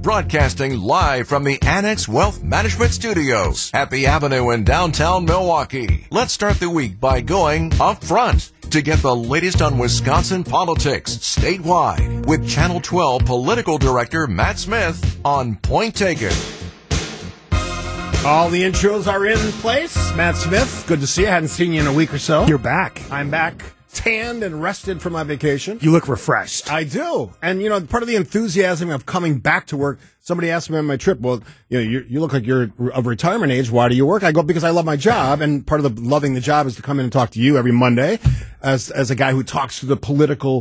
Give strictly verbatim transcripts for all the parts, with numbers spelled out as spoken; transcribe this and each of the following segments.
broadcasting live from the Annex Wealth Management Studios, Happy Avenue in downtown Milwaukee. Let's start the week by going up front to get the latest on Wisconsin politics statewide with Channel twelve Political Director Matt Smith on Point Taken. All the intros are in place. Matt Smith, good to see you. I hadn't seen you in a week or so. You're back. I'm back, tanned and rested from my vacation. You look refreshed. I do. And, you know, part of the enthusiasm of coming back to work, somebody asked me on my trip, well, you know, you, you look like you're of retirement age. Why do you work? I go, because I love my job. And part of the loving the job is to come in and talk to you every Monday as, as a guy who talks to the political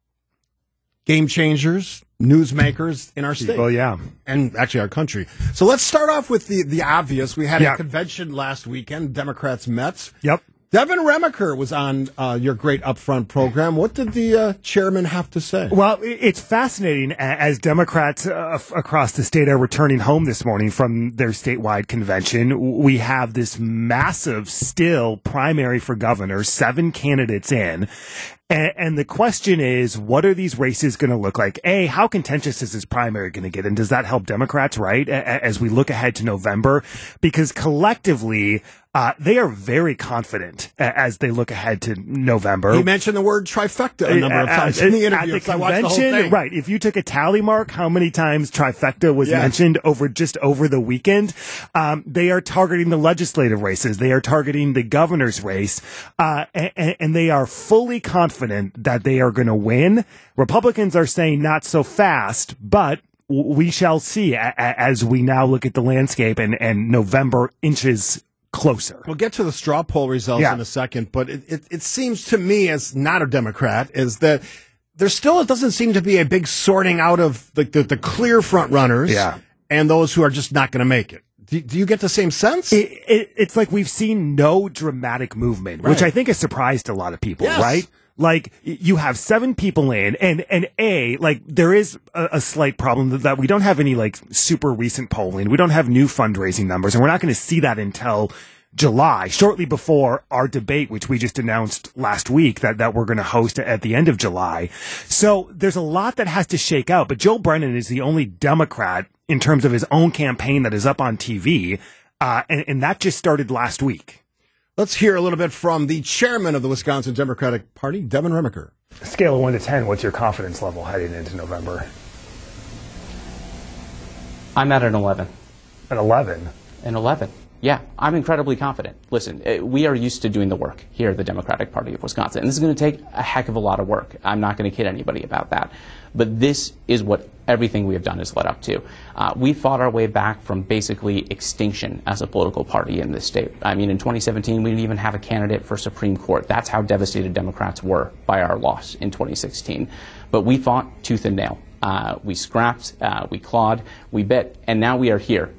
game changers, newsmakers in our state. Well, yeah. And actually our country. So let's start off with the, the obvious. We had yeah. a convention last weekend. Democrats met. Yep. Devin Remacher was on uh, your great Upfront program. What did the uh, chairman have to say? Well, it's fascinating as Democrats uh, across the state are returning home this morning from their statewide convention. We have this massive still primary for governor, seven candidates in. And, and the question is, what are these races going to look like? A, how contentious is this primary going to get? And does that help Democrats, right, as we look ahead to November? Because collectively, uh, they are very confident as they look ahead to November. He mentioned the word trifecta a number of times uh, in the interview. At the convention, right. If you took a tally mark, how many times trifecta was yes. mentioned over just over the weekend? Um, they are targeting the legislative races. They are targeting the governor's race. Uh, and, and they are fully confident that they are going to win. Republicans are saying not so fast, but we shall see as we now look at the landscape and, and November inches closer. We'll get to the straw poll results yeah. in a second, but it, it, it seems to me, as not a Democrat, is that there still doesn't seem to be a big sorting out of the, the, the clear front runners yeah. and those who are just not going to make it. Do, do you get the same sense? It, it, it's like we've seen no dramatic movement, right. which I think has surprised a lot of people, yes. right? Like, you have seven people in, and, and A, like, there is a, a slight problem that, that we don't have any, like, super recent polling. We don't have new fundraising numbers, and we're not going to see that until July, shortly before our debate, which we just announced last week that, that we're going to host at the end of July. So there's a lot that has to shake out, but Joe Brennan is the only Democrat in terms of his own campaign that is up on T V, uh, and, and that just started last week. Let's hear a little bit from the chairman of the Wisconsin Democratic Party, Devin Remacher. Scale of one to ten, what's your confidence level heading into November? I'm at an eleven. An eleven? An eleven. Yeah, I'm incredibly confident. Listen, we are used to doing the work here at the Democratic Party of Wisconsin, and this is going to take a heck of a lot of work. I'm not going to kid anybody about that. But this is what everything we have done has led up to. Uh, we fought our way back from basically extinction as a political party in this state. I mean, in twenty seventeen, we didn't even have a candidate for Supreme Court. That's how devastated Democrats were by our loss in twenty sixteen. But we fought tooth and nail. Uh, we scrapped, uh, we clawed, we bit, and now we are here.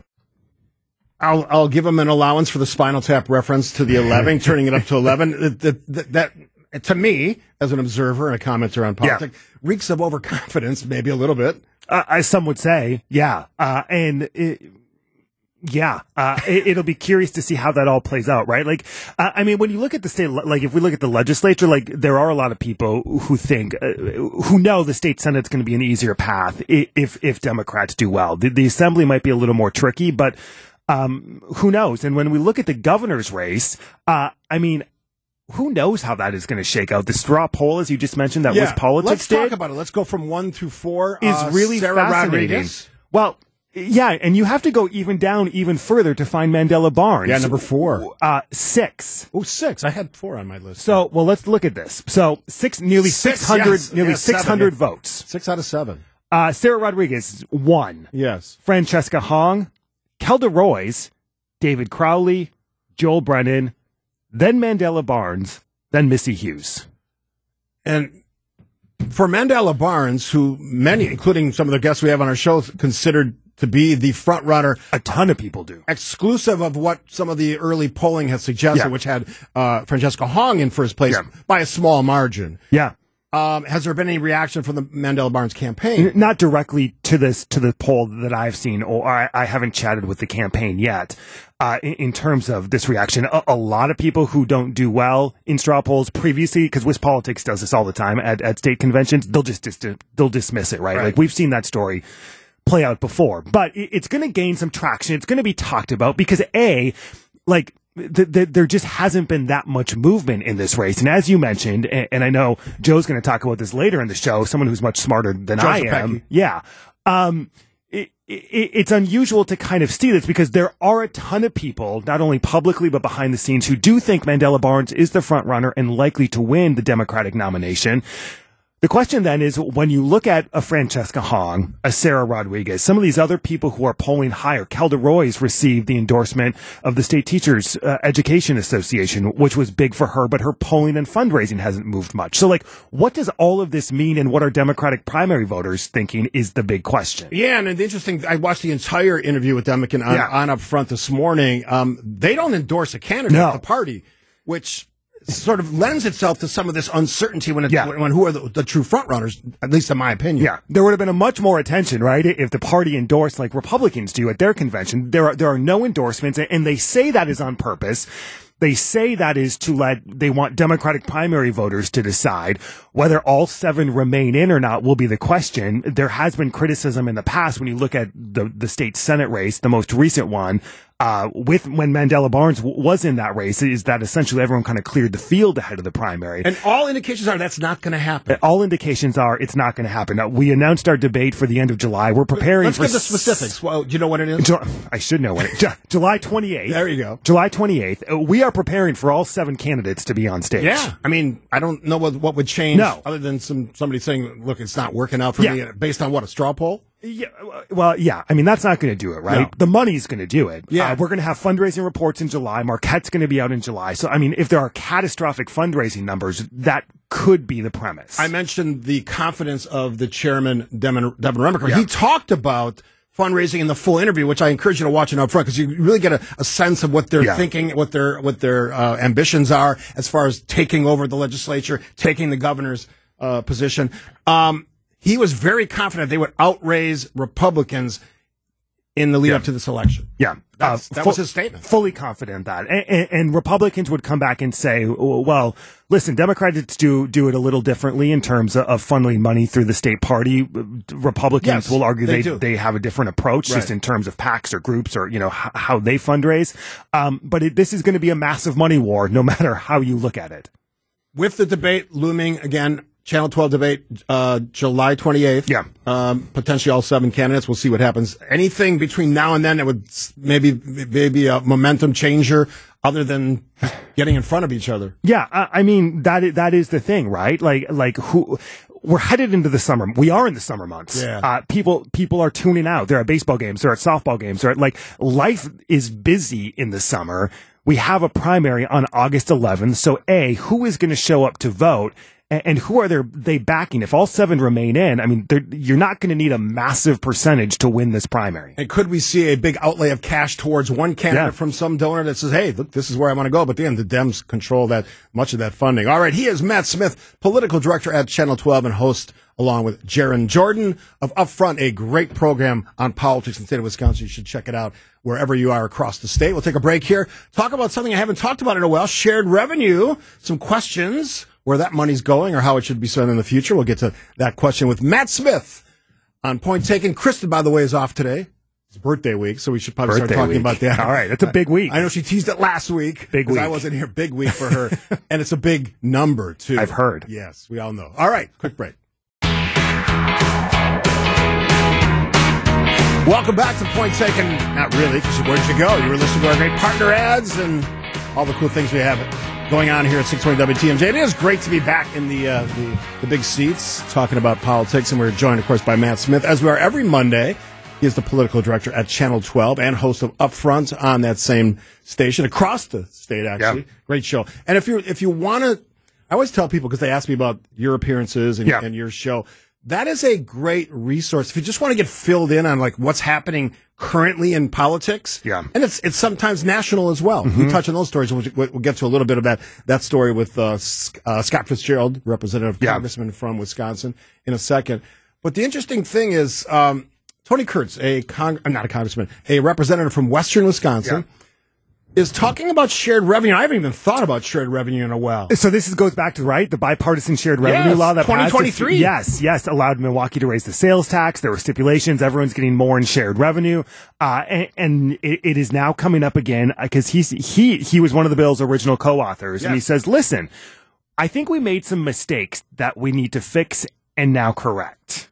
I'll, I'll give him an allowance for the Spinal Tap reference to the eleven, turning it up to eleven. That, that, that, to me, as an observer and a commenter on politics, yeah. reeks of overconfidence, maybe a little bit. Uh, as some would say, yeah. Uh, and it, yeah, uh, it, it'll be curious to see how that all plays out, right? Like, uh, I mean, when you look at the state, like if we look at the legislature, like there are a lot of people who think, uh, who know the state Senate's going to be an easier path if, if Democrats do well. The, the assembly might be a little more tricky, but Um, who knows? And when we look at the governor's race, uh, I mean, who knows how that is going to shake out? The straw poll, as you just mentioned, that yeah. was politics. Let's did, talk about it. Let's go from one through four. Is uh, really Sarah fascinating. Rodriguez. Well, yeah, and you have to go even down even further to find Mandela Barnes. Yeah, number four. Uh, six. Oh, six. I had four on my list. So, well, let's look at this. So, six, nearly six, six hundred, yes. nearly yes, six hundred seven, votes. Six out of seven. Uh, Sarah Rodriguez, one. Yes. Francesca Hong, Kelda Roys, David Crowley, Joel Brennan, then Mandela Barnes, then Missy Hughes. And for Mandela Barnes, who many, including some of the guests we have on our show, considered to be the front runner. A ton of people do. Exclusive of what some of the early polling has suggested, yeah. which had uh, Francesca Hong in first place yeah. by a small margin. Yeah. Um, has there been any reaction from the Mandela Barnes campaign? Not directly to this, to the poll that I've seen, or I, I haven't chatted with the campaign yet. Uh, in, in terms of this reaction, a, a lot of people who don't do well in straw polls previously, because WisPolitics does this all the time at, at state conventions, they'll just, just they'll dismiss it, right? right? Like we've seen that story play out before. But it, it's going to gain some traction. It's going to be talked about because, A, like, th- th- there just hasn't been that much movement in this race. And as you mentioned, and, and I know Joe's going to talk about this later in the show, someone who's much smarter than Joe I Zepecki. am. Yeah. Um, it, it, it's unusual to kind of see this because there are a ton of people, not only publicly but behind the scenes, who do think Mandela Barnes is the front runner and likely to win the Democratic nomination. The question then is, when you look at a Francesca Hong, a Sarah Rodriguez, some of these other people who are polling higher, Kelda Roy's received the endorsement of the State Teachers uh, Education Association, which was big for her, but her polling and fundraising hasn't moved much. So, like, what does all of this mean, and what are Democratic primary voters thinking is the big question? Yeah, and the interesting, I watched the entire interview with Demikin on, Yeah. on Up Front this morning. Um, they don't endorse a candidate No. of the party, which sort of lends itself to some of this uncertainty when, it, Yeah. when, when who are the, the true front runners, at least in my opinion. Yeah, there would have been a much more attention, right, if the party endorsed like Republicans do at their convention. There are there are no endorsements, and they say that is on purpose. They say that is to let, they want Democratic primary voters to decide whether all seven remain in or not will be the question. There has been criticism in the past when you look at the, the state Senate race, the most recent one, uh, with when Mandela Barnes w- was in that race, is that essentially everyone kind of cleared the field ahead of the primary. And all indications are that's not going to happen. All indications are it's not going to happen. Now, we announced our debate for the end of July. We're preparing Let's for give the specifics. Well, do you know what it is? Ju- I should know what it Ju- July twenty-eighth. There you go. July twenty-eighth. Uh, We are preparing for all seven candidates to be on stage. Yeah, I mean, I don't know what what would change No. other than some somebody saying, "Look, it's not working out for Yeah. me," based on what, a straw poll. Yeah, well, yeah. I mean, that's not going to do it, right? No. The money's going to do it. Yeah. Uh, we're going to have fundraising reports in July. Marquette's going to be out in July. So, I mean, if there are catastrophic fundraising numbers, that could be the premise. I mentioned the confidence of the chairman, Devin, Devin Remiker. Yeah. He talked about fundraising in the full interview, which I encourage you to watch it up front because you really get a, a sense of what they're Yeah. thinking, what their what their uh, ambitions are as far as taking over the legislature, taking the governor's uh, position. Um, he was very confident they would outraise Republicans in the lead Yeah. up to this election. Yeah. That's, that fu- was his statement. Fully confident in that. And, and, and Republicans would come back and say, well, listen, Democrats do do it a little differently in terms of, of funneling money through the state party. Republicans Yes, will argue they they, do. they have a different approach Right. just in terms of PACs or groups or, you know, h- how they fundraise. Um, but it, this is going to be a massive money war no matter how you look at it. With the debate looming again, Channel twelve debate, uh, July twenty-eighth. Yeah. Um, potentially all seven candidates. We'll see what happens. Anything between now and then that would s- maybe, maybe a momentum changer other than getting in front of each other. Yeah, I, I mean that is, that is the thing, right? Like like who we're headed into the summer. We are in the summer months. Yeah. Uh, people people are tuning out. They're at baseball games. They're at softball games. They're at, like life is busy in the summer. We have a primary on August eleventh. So A, who is going to show up to vote? And who are they, they backing? If all seven remain in, I mean, you're not going to need a massive percentage to win this primary. And could we see a big outlay of cash towards one candidate Yeah. from some donor that says, hey, look, this is where I want to go. But then the Dems control that much of that funding. All right. He is Matt Smith, political director at Channel twelve and host along with Jaron Jordan of Upfront, a great program on politics in the state of Wisconsin. You should check it out wherever you are across the state. We'll take a break here. Talk about something I haven't talked about in a while, shared revenue, some questions, where that money's going or how it should be spent in the future. We'll get to that question with Matt Smith on Point Taken. Kristen, by the way, is off today. It's birthday week, so we should probably Birthday start talking week. about that. All right, that's a big week. I know she teased it last week. Big 'cause I week. wasn't here. Big week for her. And it's a big number, too. I've heard. Yes, we all know. All right, quick break. Welcome back to Point Taken. Not really, because where'd you go? You were listening to our great partner ads and all the cool things we have going on here at six twenty W T M J. It is great to be back in the, uh, the the big seats talking about politics, and we're joined, of course, by Matt Smith, as we are every Monday. He is the political director at Channel twelve and host of Upfront on that same station across the state, actually. Yeah. Great show. And if you if you want to, I always tell people, because they ask me about your appearances and, Yeah. and your show, that is a great resource. If you just want to get filled in on like what's happening currently in politics. Yeah. And it's it's sometimes national as well. We touch on those stories. We'll, we'll get to a little bit of that, that story with uh, S- uh, Scott Fitzgerald, representative Yeah. congressman from Wisconsin, in a second. But the interesting thing is, um, Tony Kurtz, a con- uh, not a congressman, a representative from Western Wisconsin, is talking about shared revenue. I haven't even thought about shared revenue in a while. So this is, goes back to, right, the bipartisan shared revenue Yes, law that twenty twenty-three. Passed, yes, yes, allowed Milwaukee to raise the sales tax. There were stipulations. Everyone's getting more in shared revenue. Uh, and, and it, it is now coming up again because he's, he, he was one of the bill's original co-authors. Yes. And he says, listen, I think we made some mistakes that we need to fix and now correct.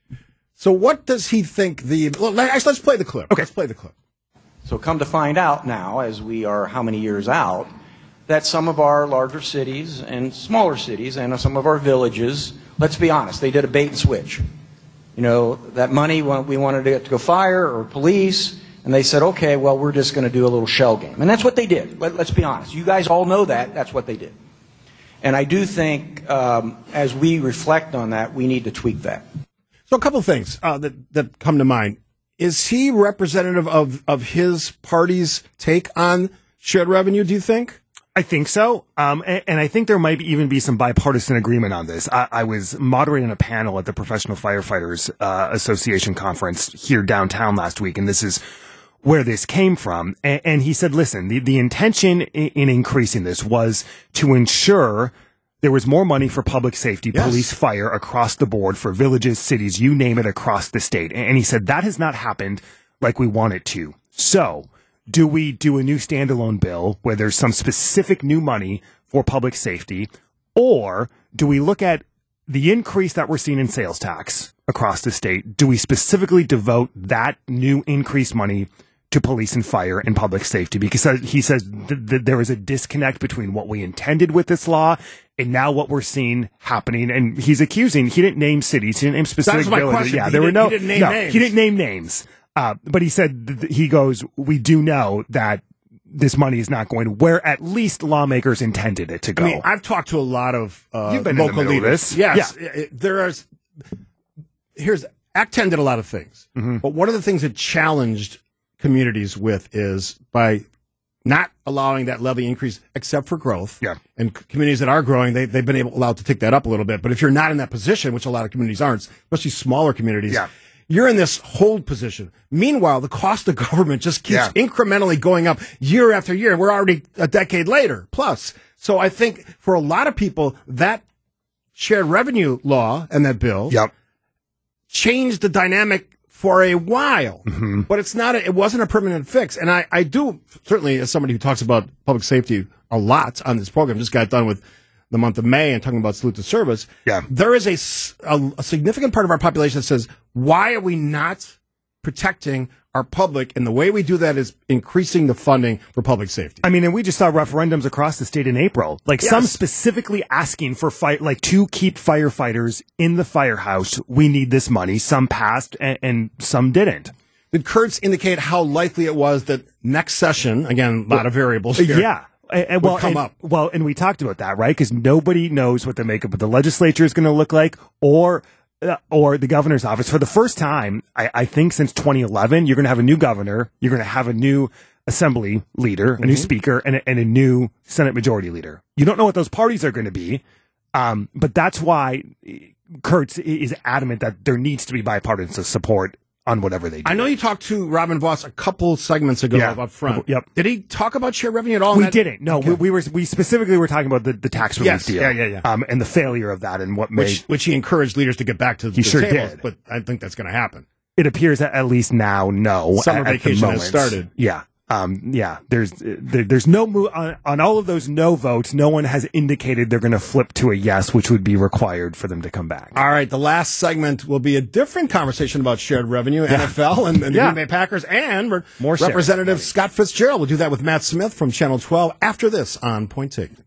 So what does he think the, well, actually, let's play the clip. Okay. Let's play the clip. So come to find out now, as we are how many years out, that some of our larger cities and smaller cities and some of our villages, let's be honest, they did a bait and switch. You know, that money we wanted to go fire or police, and they said, okay, well, we're just going to do a little shell game. And that's what they did. Let, let's be honest. You guys all know that. That's what they did. And I do think um, as we reflect on that, we need to tweak that. So a couple of things uh, that, that come to mind. Is he representative of, of his party's take on shared revenue, do you think? I think so. Um, and, and I think there might even be some bipartisan agreement on this. I, I was moderating a panel at the Professional Firefighters uh, Association conference here downtown last week, and this is where this came from. And, and he said, listen, the, the intention in, in increasing this was to ensure there was more money for public safety, yes. police, fire across the board for villages, cities, you name it, across the state. And he said that has not happened like we want it to. So do we do a new standalone bill where there's some specific new money for public safety, or do we look at the increase that we're seeing in sales tax across the state? Do we specifically devote that new increased money to police and fire and public safety? Because he says th- th- there is a disconnect between what we intended with this law and now what we're seeing happening. And he's accusing, he didn't name cities, he didn't name specific That was my villages. question. Yeah, He there were didn't- no, he didn't name no, names. he didn't name names. Uh, but he said, th- th- he goes, we do know that this money is not going to where at least lawmakers intended it to go. I mean, I've talked to a lot of uh, You've been in the local middle of leaders. this. Yes, Yeah. it- there is. Here's Act ten did a lot of things, Mm-hmm. but one of the things it challenged communities with is by not allowing that levy increase except for growth. Yeah. And c- communities that are growing, they, they've been able allowed to take that up a little bit. But if you're not in that position, which a lot of communities aren't, especially smaller communities, Yeah. you're in this hold position. Meanwhile, the cost of government just keeps Yeah. incrementally going up year after year. And we're already a decade later plus. So I think for a lot of people, that shared revenue law and that bill Yep. changed the dynamic for a while, Mm-hmm. but it's not, a, it wasn't a permanent fix. And I, I do certainly, as somebody who talks about public safety a lot on this program, just got done with the month of May and talking about salute to service. Yeah. There is a, s- a- a significant part of our population that says, why are we not protecting our public? And the way we do that is increasing the funding for public safety. I mean, and we just saw referendums across the state in April, like Yes. some specifically asking for fight, like to keep firefighters in the firehouse. We need this money. Some passed and, and some didn't. Did Kurtz indicate how likely it was that next session, again, a lot of variables here, Yeah. And, and, would well, come and, up? Well, and we talked about that, right? Because nobody knows what the makeup of the legislature is going to look like, or uh, or the governor's office. For the first time, I, I think since twenty eleven, you're going to have a new governor, you're going to have a new assembly leader, a new speaker, and a, and a new Senate majority leader. You don't know what those parties are going to be, um, but that's why Kurtz is adamant that there needs to be bipartisan support on whatever they do. I know you talked to Robin Voss a couple segments ago Yeah. up front. Yep. Did he talk about shared revenue at all? in We that- didn't. No, Okay. we, we were we specifically were talking about the, the tax relief Yes. deal. Yeah, yeah, yeah. Um, and the failure of that and what made Which, which he encouraged leaders to get back to He the sure tables, did. but I think that's going to happen. it appears that at least now, no. Summer at, at the vacation has moment. started. Yeah. Um, yeah, there's there, there's no mo- on, on all of those no votes. No one has indicated they're going to flip to a yes, which would be required for them to come back. All right, the last segment will be a different conversation about shared revenue, N F L, and, and the Yeah. Green Bay Packers, and Re- More shared Representative revenue. Scott Fitzgerald. We'll do that with Matt Smith from Channel twelve after this on Point Taken.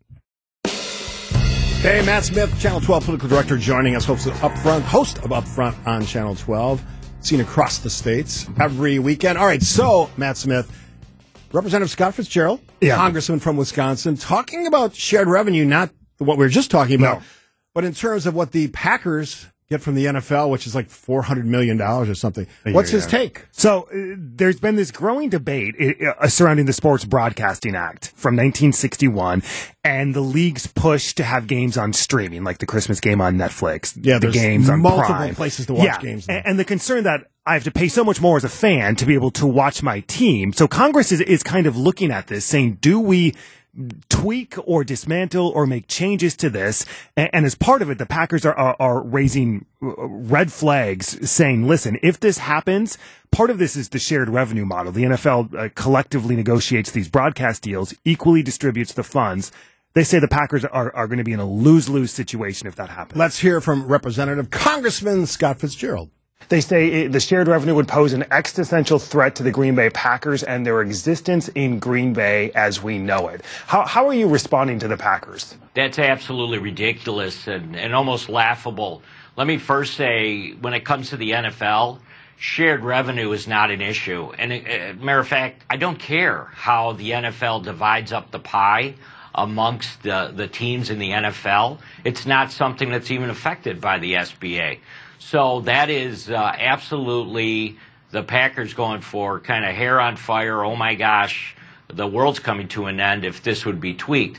Hey, Matt Smith, Channel twelve political director, joining us, host of Upfront, host of Upfront on Channel twelve, seen across the states every weekend. All right, so Matt Smith, Representative Scott Fitzgerald, Yeah. Congressman from Wisconsin, talking about shared revenue, not what we were just talking about, No. but in terms of what the Packers get from the N F L, which is like four hundred million dollars or something. What's his take? So uh, there's been this growing debate uh, surrounding the Sports Broadcasting Act from nineteen sixty-one and the league's push to have games on streaming, like the Christmas game on Netflix, Yeah, the there's games on multiple Prime. places to watch yeah. games now. And, and the concern that I have to pay so much more as a fan to be able to watch my team. So Congress is, is kind of looking at this, saying, do we tweak or dismantle or make changes to this? And, and as part of it, the Packers are, are, are raising red flags saying, listen, if this happens, part of this is the shared revenue model. The N F L uh, collectively negotiates these broadcast deals, equally distributes the funds. They say the Packers are, are going to be in a lose-lose situation if that happens. Let's hear from Representative Congressman Scott Fitzgerald. They say it, the shared revenue would pose an existential threat to the Green Bay Packers and their existence in Green Bay as we know it. How, how are you responding to the Packers? That's absolutely ridiculous and, and almost laughable. Let me first say, when it comes to the N F L, shared revenue is not an issue. And uh, matter of fact, I don't care how the N F L divides up the pie amongst the, the teams in the N F L. It's not something that's even affected by the S B A. So that is uh, absolutely the Packers going for kind of hair on fire. Oh, my gosh, the world's coming to an end if this would be tweaked.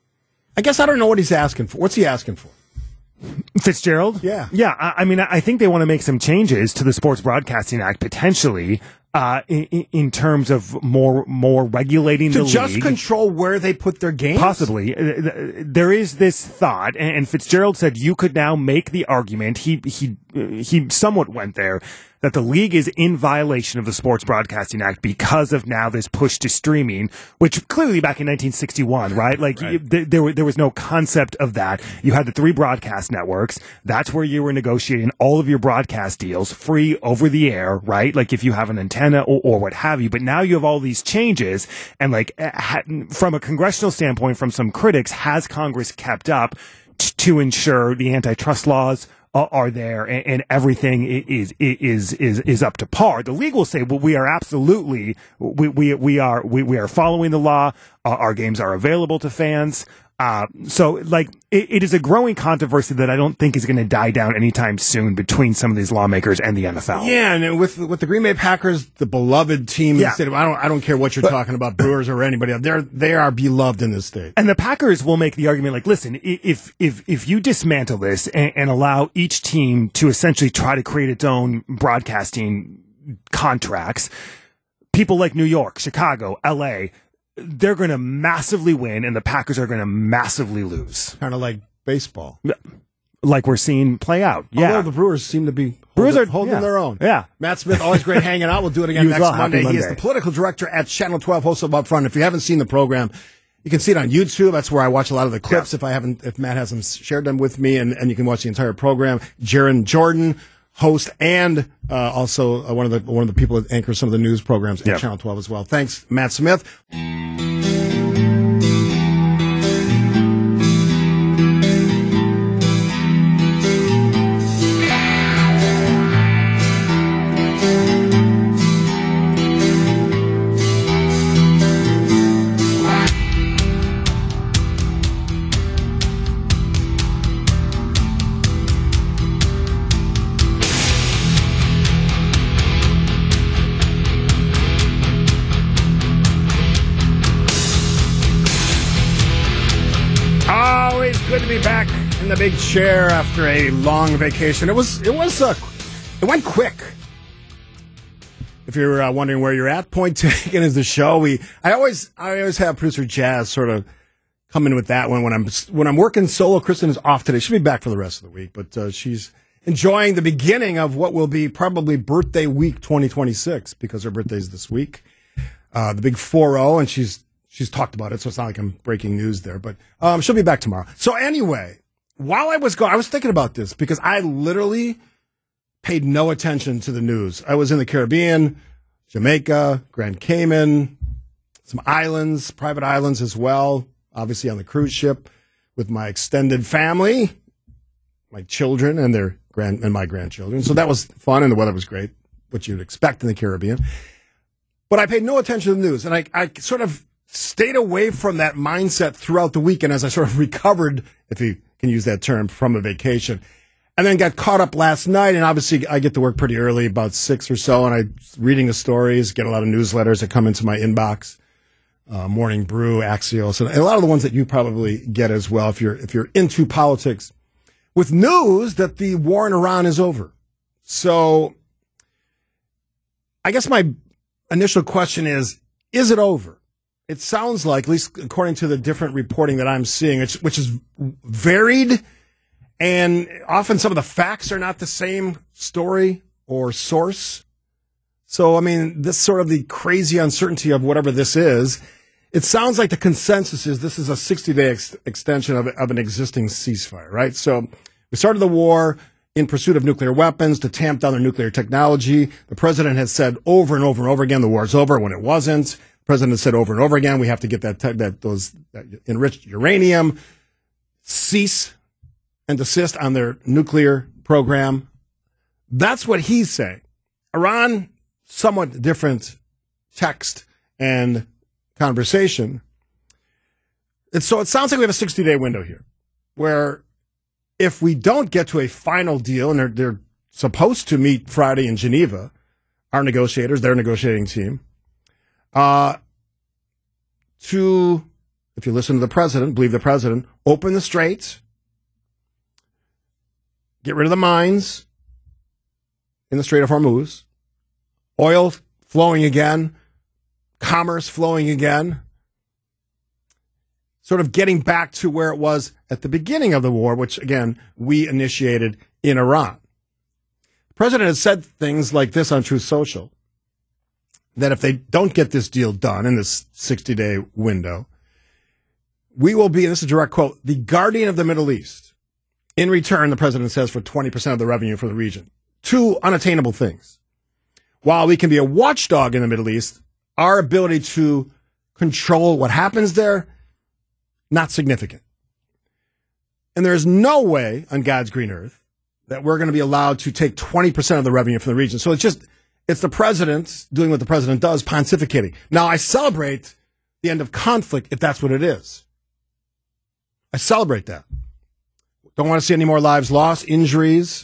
I guess I don't know what he's asking for. What's he asking for? Fitzgerald? Yeah. Yeah. I, I mean, I think they want to make some changes to the Sports Broadcasting Act potentially. Uh, in, in terms of more more regulating to the just league. control where they put their games? Possibly. There is this thought, and Fitzgerald said you could now make the argument, he he he somewhat went there, that the league is in violation of the Sports Broadcasting Act because of now this push to streaming, which clearly back in nineteen sixty-one, right? Like right. You, th- there, there was no concept of that. You had the three broadcast networks. That's where you were negotiating all of your broadcast deals free over the air, right? Like if you have an antenna or, or what have you. But now you have all these changes, and like ha- from a congressional standpoint, from some critics, has Congress kept up t- to ensure the antitrust laws are there and, and everything is, is, is, is up to par? The league will say, well, we are absolutely, we, we, we are, we, we are following the law. Uh, our games are available to fans. Uh, so like it, it is a growing controversy that I don't think is going to die down anytime soon between some of these lawmakers and the N F L. Yeah, and with with the Green Bay Packers, the beloved team in Yeah. the state. I don't I don't care what you're But- talking about, Brewers or anybody else. They're they are beloved in this state. And the Packers will make the argument like, listen, i- if if if you dismantle this and, and allow each team to essentially try to create its own broadcasting contracts, people like New York, Chicago, L A, they're going to massively win, and the Packers are going to massively lose, Kind of like baseball. like we're seeing play out. Yeah, Although the Brewers seem to be Brewers holding, are- holding yeah. their own. Yeah. Matt Smith, always great hanging out. We'll do it again You as next well. Happy Monday. He is Monday. the political director at Channel twelve, host of Upfront. If you haven't seen the program, you can see it on YouTube. That's where I watch a lot of the clips. Yeah. If I haven't, if Matt hasn't shared them with me, and, and you can watch the entire program. Jaron Jordan, host, and uh, also uh, one of the one of the people that anchors some of the news programs at Yeah. Channel twelve as well. Thanks, Matt Smith. Always good to be back in the big chair after a long vacation. It was, it was, uh, it went quick. If you're uh, wondering where you're at, Point Taken is the show. We, I always, I always have producer Jazz sort of come in with that one when I'm when I'm working solo. Kristen is off today. She'll be back for the rest of the week, but uh, she's enjoying the beginning of what will be probably birthday week twenty twenty-six because her birthday's this week. Uh, the big four oh, and she's she's talked about it, so it's not like I'm breaking news there. But um, she'll be back tomorrow. So anyway, while I was going, I was thinking about this because I literally paid no attention to the news. I was in the Caribbean, Jamaica, Grand Cayman, some islands, private islands as well, obviously on the cruise ship with my extended family, my children and their grand and my grandchildren. So that was fun, and the weather was great, what you'd expect in the Caribbean. But I paid no attention to the news, and I, I sort of stayed away from that mindset throughout the weekend as I sort of recovered, if you can use that term, from a vacation. and then got caught up last night. And obviously, I get to work pretty early, about six or so, and I reading the stories, get a lot of newsletters that come into my inbox. Uh, Morning Brew, Axios, and a lot of the ones that you probably get as well if you're if you're into politics, with news that the war in Iran is over. So, I guess my initial question is: is it over? It sounds like, at least according to the different reporting that I'm seeing, which, which is varied, and often some of the facts are not the same story or source. So, I mean, this sort of the crazy uncertainty of whatever this is. It sounds like the consensus is this is a sixty-day ex- extension of, of an existing ceasefire, right? So we started the war in pursuit of nuclear weapons to tamp down their nuclear technology. The president has said over and over and over again the war's over when it wasn't. The president has said over and over again we have to get that te- that those that enriched uranium, cease and desist on their nuclear program. That's what he's saying. Iran, somewhat different text and conversation. And so it sounds like we have a sixty-day window here where if we don't get to a final deal, and they're, they're supposed to meet Friday in Geneva, our negotiators, their negotiating team, uh, to, if you listen to the president, believe the president, open the straits, get rid of the mines in the Strait of Hormuz, oil flowing again, commerce flowing again, sort of getting back to where it was at the beginning of the war, which, again, we initiated in Iran. The president has said things like this on Truth Social, that if they don't get this deal done in this sixty-day window, we will be, and this is a direct quote, the guardian of the Middle East. In return, the president says, for twenty percent of the revenue for the region. Two unattainable things. While we can be a watchdog in the Middle East, our ability to control what happens there, not significant. And there is no way on God's green earth that we're going to be allowed to take twenty percent of the revenue from the region. So it's just, it's the president doing what the president does, pontificating. Now, I celebrate the end of conflict if that's what it is. I celebrate that. Don't want to see any more lives lost, injuries.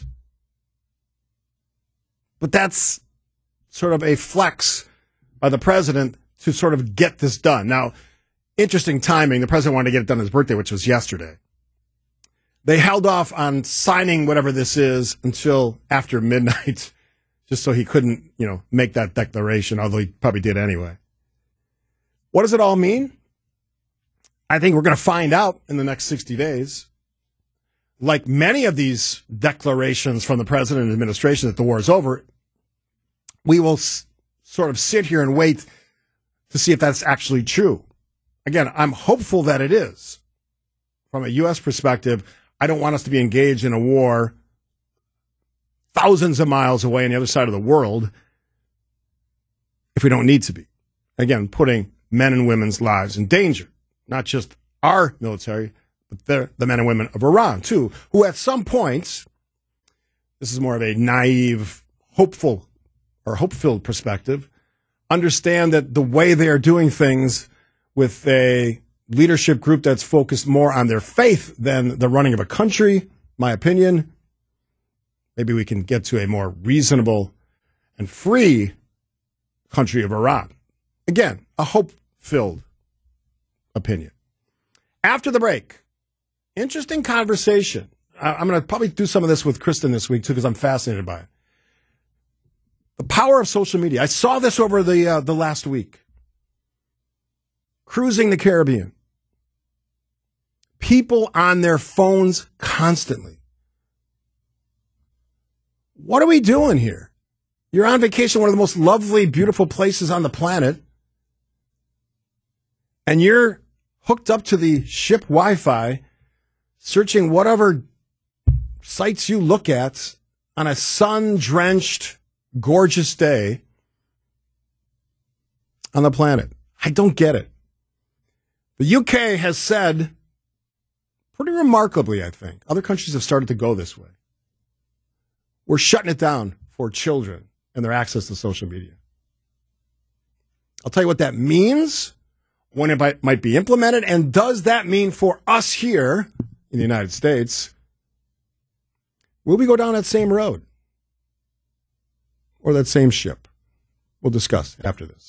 But that's sort of a flex by the president to sort of get this done. Now, interesting timing. The president wanted to get it done on his birthday, which was yesterday. They held off on signing whatever this is until after midnight, just so he couldn't, you know, make that declaration, although he probably did anyway. What does it all mean? I think we're going to find out in the next sixty days. Like many of these declarations from the president and administration that the war is over, we will s- sort of sit here and wait to see if that's actually true. Again, I'm hopeful that it is. From a U S perspective, I don't want us to be engaged in a war thousands of miles away on the other side of the world if we don't need to be. Again, putting men and women's lives in danger, not just our military, but the, the men and women of Iran, too, who at some points, this is more of a naive, hopeful or hope-filled perspective, understand that the way they are doing things with a leadership group that's focused more on their faith than the running of a country, my opinion, maybe we can get to a more reasonable and free country of Iran. Again, a hope-filled opinion. After the break, interesting conversation. I'm going to probably do some of this with Kristen this week, too, because I'm fascinated by it. The power of social media. I saw this over the uh, the last week. Cruising the Caribbean. People on their phones constantly. What are we doing here? You're on vacation, one of the most lovely, beautiful places on the planet, and you're hooked up to the ship Wi-Fi, searching whatever sites you look at on a sun-drenched, gorgeous day on the planet. I don't get it. The U K has said, pretty remarkably, I think, other countries have started to go this way. We're shutting it down for children and their access to social media. I'll tell you what that means, when it might, might be implemented, and does that mean for us here in the United States? Will we go down that same road? Or that same ship? We'll discuss after this.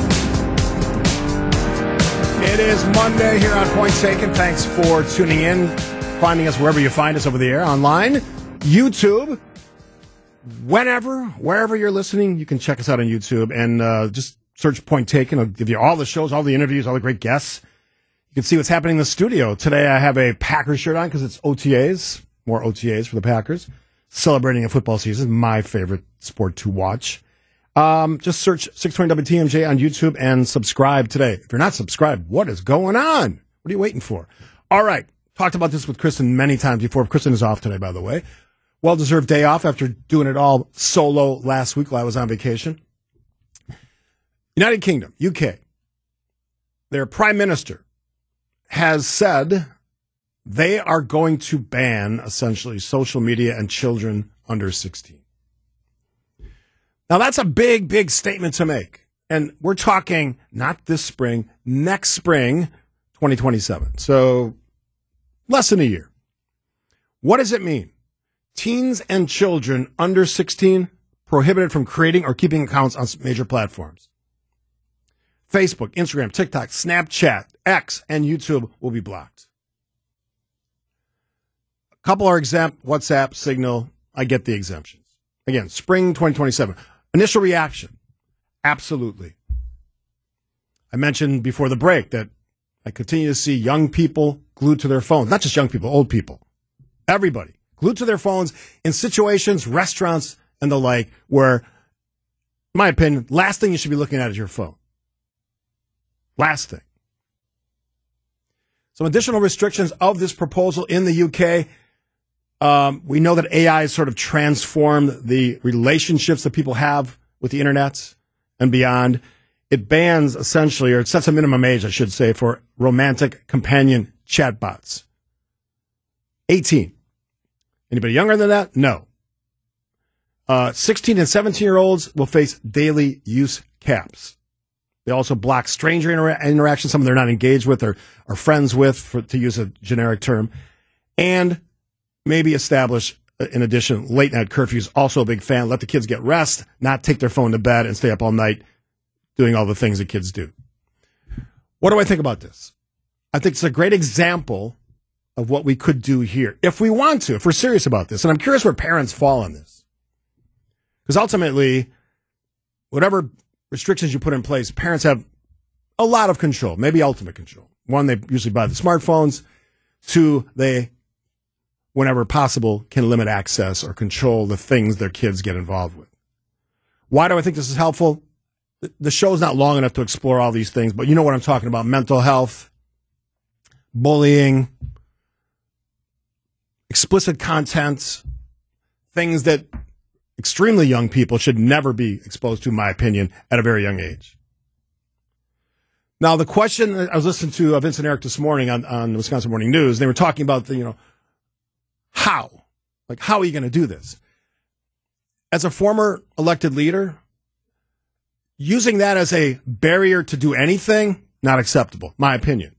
It is Monday here on Point Taken. Thanks for tuning in, finding us wherever you find us over the air, online, YouTube. Whenever, wherever you're listening, you can check us out on YouTube and uh, just search Point Taken. I'll give you all the shows, all the interviews, all the great guests. You can see what's happening in the studio. Today I have a Packers shirt on because it's O T As, more O T As for the Packers, celebrating a football season, my favorite sport to watch. Um, just search six twenty W T M J on YouTube and subscribe today. If you're not subscribed, what is going on? What are you waiting for? All right. Talked about this with Kristen many times before. Kristen is off today, by the way. Well-deserved day off after doing it all solo last week while I was on vacation. United Kingdom, U K, their prime minister has said they are going to ban, essentially, social media and children under sixteen. Now, that's a big, big statement to make. And we're talking not this spring, next spring, twenty twenty-seven. So less than a year. What does it mean? Teens and children under sixteen prohibited from creating or keeping accounts on major platforms. Facebook, Instagram, TikTok, Snapchat, X, and YouTube will be blocked. A couple are exempt, WhatsApp, Signal. I get the exemptions. Again, spring twenty twenty-seven. Initial reaction, absolutely. I mentioned before the break that I continue to see young people glued to their phones. Not just young people, old people. Everybody glued to their phones in situations, restaurants, and the like, where, in my opinion, last thing you should be looking at is your phone. Last thing. Some additional restrictions of this proposal in the U K. Um, we know that A I has sort of transformed the relationships that people have with the internet and beyond. It bans essentially, or it sets a minimum age, I should say, for romantic companion chatbots. eighteen. Anybody younger than that? No. Uh, sixteen and seventeen-year-olds will face daily use caps. They also block stranger inter- interaction, someone they're not engaged with or are friends with, for, to use a generic term. And maybe establish, in addition, late-night curfews. Also a big fan. Let the kids get rest, not take their phone to bed and stay up all night doing all the things that kids do. What do I think about this? I think it's a great example of what we could do here, if we want to, if we're serious about this. And I'm curious where parents fall on this. Because ultimately, whatever restrictions you put in place, parents have a lot of control, maybe ultimate control. One, they usually buy the smartphones. Two, they, whenever possible, can limit access or control the things their kids get involved with. Why do I think this is helpful? The show's not long enough to explore all these things, but you know what I'm talking about. Mental health, bullying, explicit content, things that extremely young people should never be exposed to, in my opinion, at a very young age. Now, the question, I was listening to uh, Vince and Eric this morning on, on the Wisconsin Morning News. They were talking about the, you know, how? Like, how are you going to do this? As a former elected leader, using that as a barrier to do anything, not acceptable, my opinion.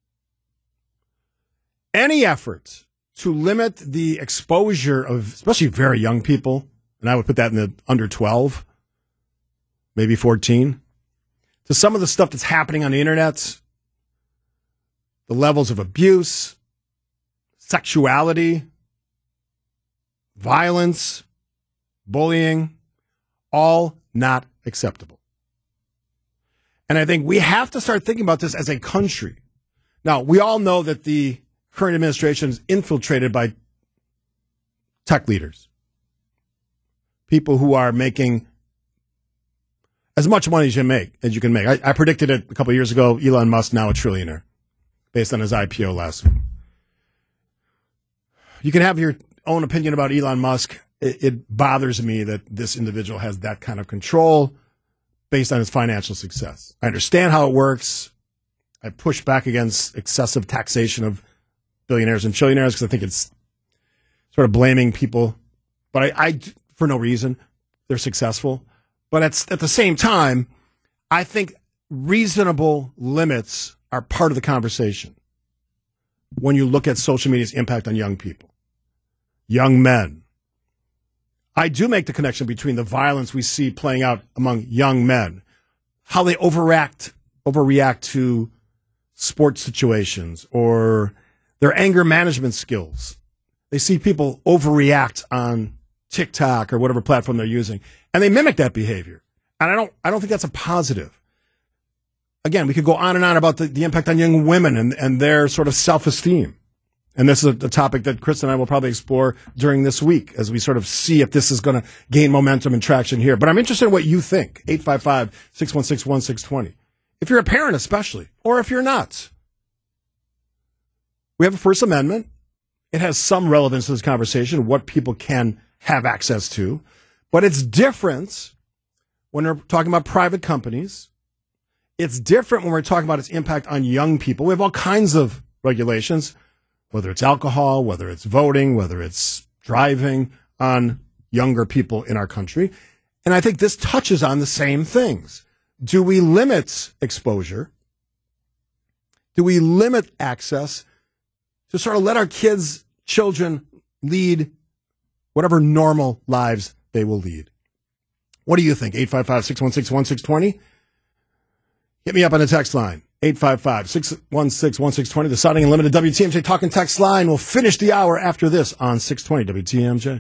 Any effort to limit the exposure of, especially very young people, and I would put that in the under twelve, maybe fourteen, to some of the stuff that's happening on the internet, the levels of abuse, sexuality, violence, bullying, all not acceptable. And I think we have to start thinking about this as a country. Now, we all know that the current administration is infiltrated by tech leaders, people who are making as much money as you make, as you can make. I, I predicted it a couple of years ago. Elon Musk, now a trillionaire, based on his I P O last week. You can have your own opinion about Elon Musk. It, it bothers me that this individual has that kind of control based on his financial success. I understand how it works. I push back against excessive taxation of billionaires and trillionaires because I think it's sort of blaming people, but I, I for no reason, they're successful. But at, at the same time, I think reasonable limits are part of the conversation when you look at social media's impact on young people, young men, I do make the connection between the violence we see playing out among young men, how they overact, overreact to sports situations or their anger management skills. They see people overreact on TikTok or whatever platform they're using, and they mimic that behavior. And I don't, I don't think that's a positive. Again, we could go on and on about the, the impact on young women and, and their sort of self-esteem. And this is a, a topic that Chris and I will probably explore during this week as we sort of see if this is going to gain momentum and traction here. But I'm interested in what you think. eight five five, six one six, one six two zero. If you're a parent especially, or if you're not. We have a First Amendment. It has some relevance to this conversation, what people can have access to. But it's different when we're talking about private companies. It's different when we're talking about its impact on young people. We have all kinds of regulations, whether it's alcohol, whether it's voting, whether it's driving, on younger people in our country. And I think this touches on the same things. Do we limit exposure? Do we limit access to sort of let our kids, children lead whatever normal lives they will lead? What do you think? eight five five, six one six, one six two zero. Hit me up on the text line. eight five five, six one six, one six two zero. The Siding Unlimited W T M J Talking Text line. We'll finish the hour after this on six twenty W T M J.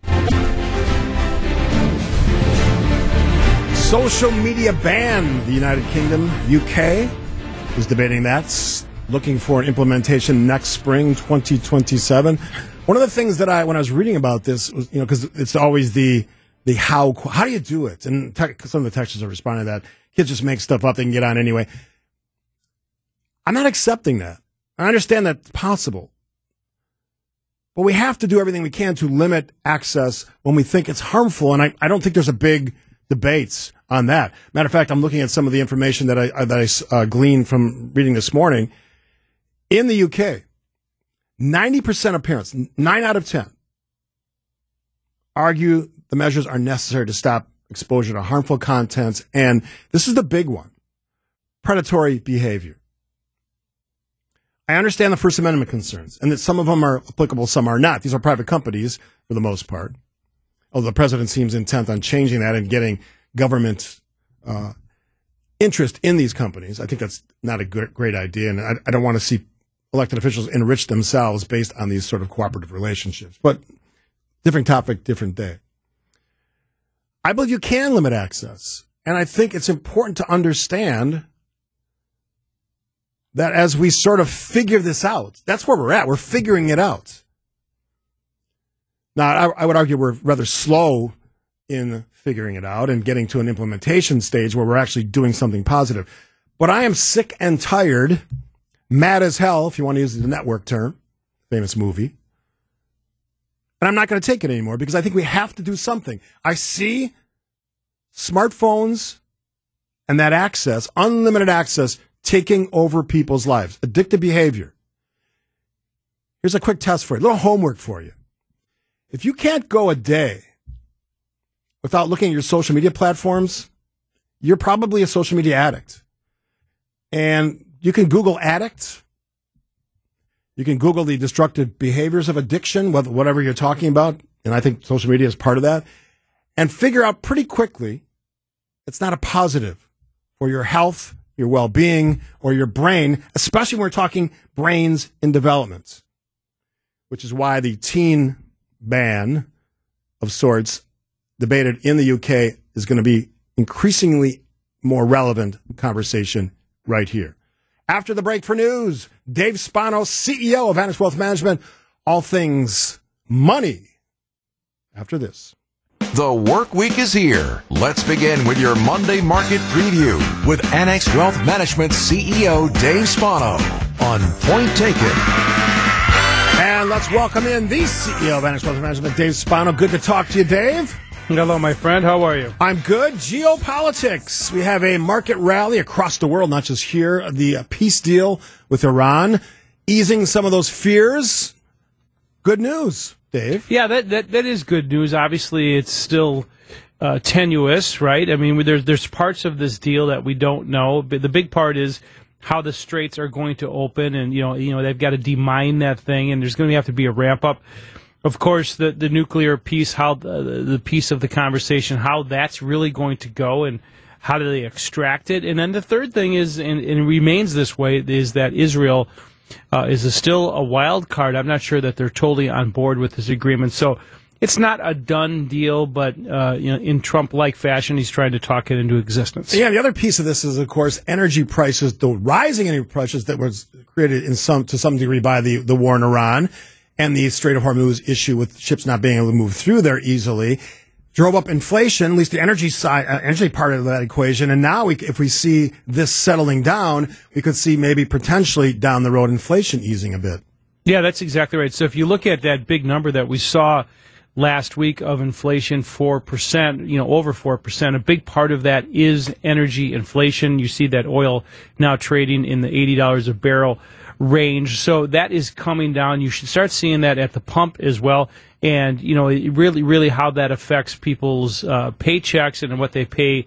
Social media ban. The United Kingdom, U K, is debating that, looking for an implementation next spring, twenty twenty-seven. One of the things that I, when I was reading about this, was, you know, because it's always the the how, how do you do it? And te- some of the texters are responding to that. Kids just make stuff up they can get on anyway. I'm not accepting that. I understand that's possible. But we have to do everything we can to limit access when we think it's harmful. And I, I don't think there's a big debates on that. Matter of fact, I'm looking at some of the information that I, that I uh, gleaned from reading this morning. In the U K, ninety percent of parents, nine out of ten, argue the measures are necessary to stop exposure to harmful contents. And this is the big one, predatory behavior. I understand the First Amendment concerns and that some of them are applicable, some are not. These are private companies for the most part, although the president seems intent on changing that and getting government uh, interest in these companies. I think that's not a good, great idea, and I, I don't want to see elected officials enrich themselves based on these sort of cooperative relationships. But different topic, different day. I believe you can limit access, and I think it's important to understand that as we sort of figure this out, that's where we're at. We're figuring it out. Now, I, I would argue we're rather slow in figuring it out and getting to an implementation stage where we're actually doing something positive. But I am sick and tired, mad as hell, if you want to use the network term, famous movie. And I'm not going to take it anymore because I think we have to do something. I see smartphones and that access, unlimited access, taking over people's lives. Addictive behavior. Here's a quick test for you, a little homework for you. If you can't go a day without looking at your social media platforms, you're probably a social media addict. And you can Google addict. You can Google the destructive behaviors of addiction, whatever you're talking about. And I think social media is part of that. And figure out pretty quickly it's not a positive for your health, your well-being, or your brain, especially when we're talking brains in development, which is why the teen ban of sorts debated in the U K is going to be increasingly more relevant conversation right here. After the break for news, Dave Spano, C E O of Annex Wealth Management, all things money. After this. The work week is here. Let's begin with your Monday market preview with Annex Wealth Management C E O Dave Spano on Point Taken. And let's welcome in the C E O of Annex Wealth Management, Dave Spano. Good to talk to you, Dave. Hello, my friend. How are you? I'm good. Geopolitics. We have a market rally across the world, not just here. The peace deal with Iran, easing some of those fears. Good news, Dave. Yeah, that that, that is good news. Obviously, it's still uh, tenuous, right? I mean, there's there's parts of this deal that we don't know. But the big part is how the straits are going to open, and you know, you know, they've got to demine that thing, and there's going to have to be a ramp up. Of course, the, the nuclear piece, how the, the piece of the conversation, how that's really going to go and how do they extract it. And then the third thing is, and, and it remains this way, is that Israel uh, is a still a wild card. I'm not sure that they're totally on board with this agreement. So it's not a done deal, but uh, you know, in Trump-like fashion, he's trying to talk it into existence. Yeah, the other piece of this is, of course, energy prices, the rising energy prices that was created in some to some degree by the, the war in Iran and the Strait of Hormuz issue with ships not being able to move through there easily, drove up inflation, at least the energy side, uh, energy part of that equation. And now, we, if we see this settling down, we could see maybe potentially down the road inflation easing a bit. Yeah, that's exactly right. So if you look at that big number that we saw last week of inflation, four percent, you know, over four percent, a big part of that is energy inflation. You see that oil now trading in the eighty dollars a barrel range. So that is coming down. You should start seeing that at the pump as well. And, you know, it really, really how that affects people's uh, paychecks and what they pay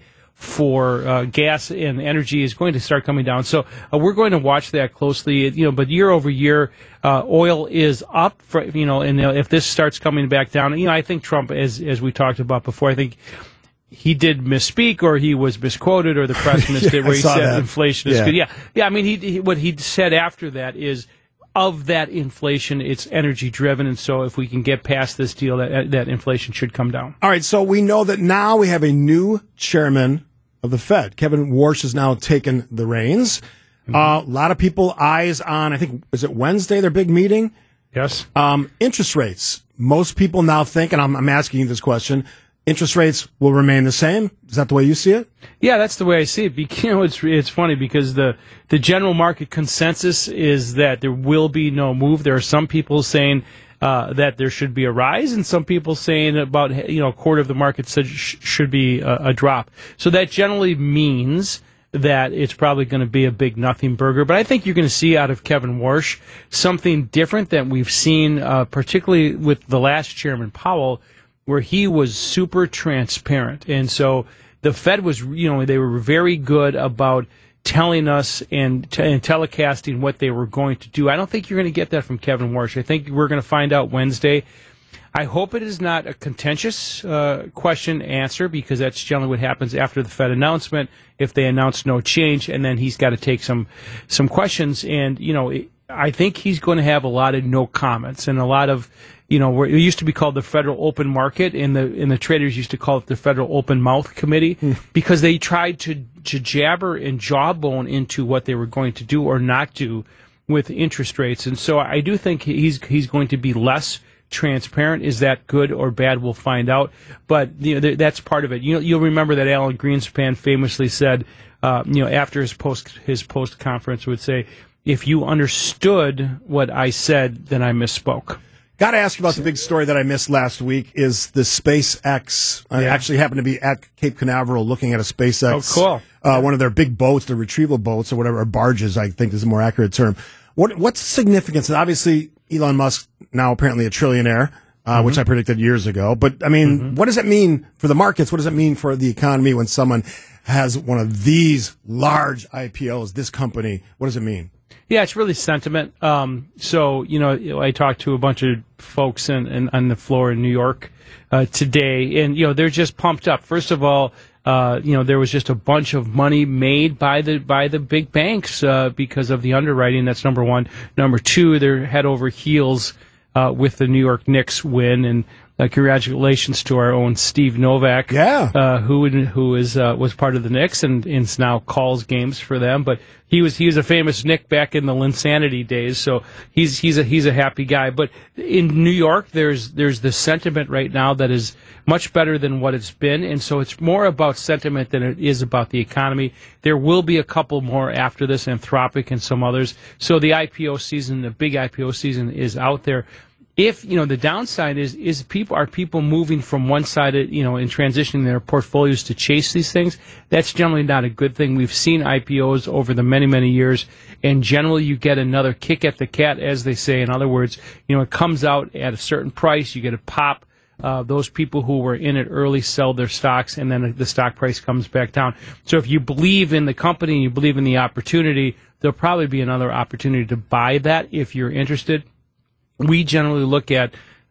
for uh, gas and energy is going to start coming down. So uh, we're going to watch that closely. You know, but year over year, uh, oil is up. For, you know, and uh, if this starts coming back down, you know, I think Trump, as as we talked about before, I think he did misspeak, or he was misquoted, or the press missed it, yeah, where he said that. inflation is yeah. good. Yeah, yeah. I mean, he, he what he said after that is, of that inflation, it's energy driven, and so if we can get past this deal, that that inflation should come down. All right, so we know that now we have a new chairman of the Fed. Kevin Warsh has now taken the reins. Mm-hmm. Uh, a lot of people eyes on, I think, is it Wednesday, their big meeting? Yes. Um, interest rates. Most people now think, and I'm, I'm asking you this question, interest rates will remain the same. Is that the way you see it? Yeah, that's the way I see it. You know, it's it's funny because the the general market consensus is that there will be no move. There are some people saying uh, that there should be a rise, and some people saying about, you know, a quarter of the market said sh- should be a, a drop. So that generally means that it's probably going to be a big nothing burger. But I think you're going to see out of Kevin Warsh something different than we've seen, uh, particularly with the last chairman, Powell, where he was super transparent. And so the Fed was, you know, they were very good about telling us and, te- and telecasting what they were going to do. I don't think you're going to get that from Kevin Warsh. I think we're going to find out Wednesday. I hope it is not a contentious uh, question answer, because that's generally what happens after the Fed announcement, if they announce no change, and then he's got to take some some questions. And, you know, it, I think he's going to have a lot of no comments and a lot of, you know, it used to be called the Federal Open Market, and the and the traders used to call it the Federal Open Mouth Committee, mm. because they tried to, to jabber and jawbone into what they were going to do or not do with interest rates. And so I do think he's he's going to be less transparent. Is that good or bad? We'll find out. But, you know, that's part of it. You know, you'll remember that Alan Greenspan famously said, uh, you know, after his post his post conference would say, "If you understood what I said, then I misspoke." Got to ask you about the big story that I missed last week. Is the SpaceX? I Yeah. actually happened to be at Cape Canaveral looking at a SpaceX. Oh, cool. Uh, one of their big boats, the retrieval boats or whatever, or barges, I think is a more accurate term. What What's the significance? Obviously, Elon Musk, now apparently a trillionaire, uh, mm-hmm. which I predicted years ago. But, I mean, mm-hmm. what does it mean for the markets? What does it mean for the economy when someone has one of these large I P Os, this company? What does it mean? Yeah, it's really sentiment. Um, so, you know, I talked to a bunch of folks in, in, on the floor in New York uh, today, and, you know, they're just pumped up. First of all, uh, you know, there was just a bunch of money made by the by the big banks uh, because of the underwriting. That's number one. Number two, they're head over heels uh, with the New York Knicks win, and uh, congratulations to our own Steve Novak, yeah, uh, who who is uh, was part of the Knicks and, and now calls games for them. But he was he was a famous Knick back in the Linsanity days, so he's he's a he's a happy guy. But in New York, there's there's the sentiment right now that is much better than what it's been, and so it's more about sentiment than it is about the economy. There will be a couple more after this, Anthropic and some others. So the I P O season, the big I P O season, is out there. If, you know, the downside is, is people, are people moving from one side, of, you know, and transitioning their portfolios to chase these things? That's generally not a good thing. We've seen I P Os over the many, many years, and generally you get another kick at the cat, as they say. In other words, you know, it comes out at a certain price, you get a pop. Uh, those people who were in it early sell their stocks, and then the stock price comes back down. So if you believe in the company and you believe in the opportunity, there'll probably be another opportunity to buy that if you're interested. We generally look at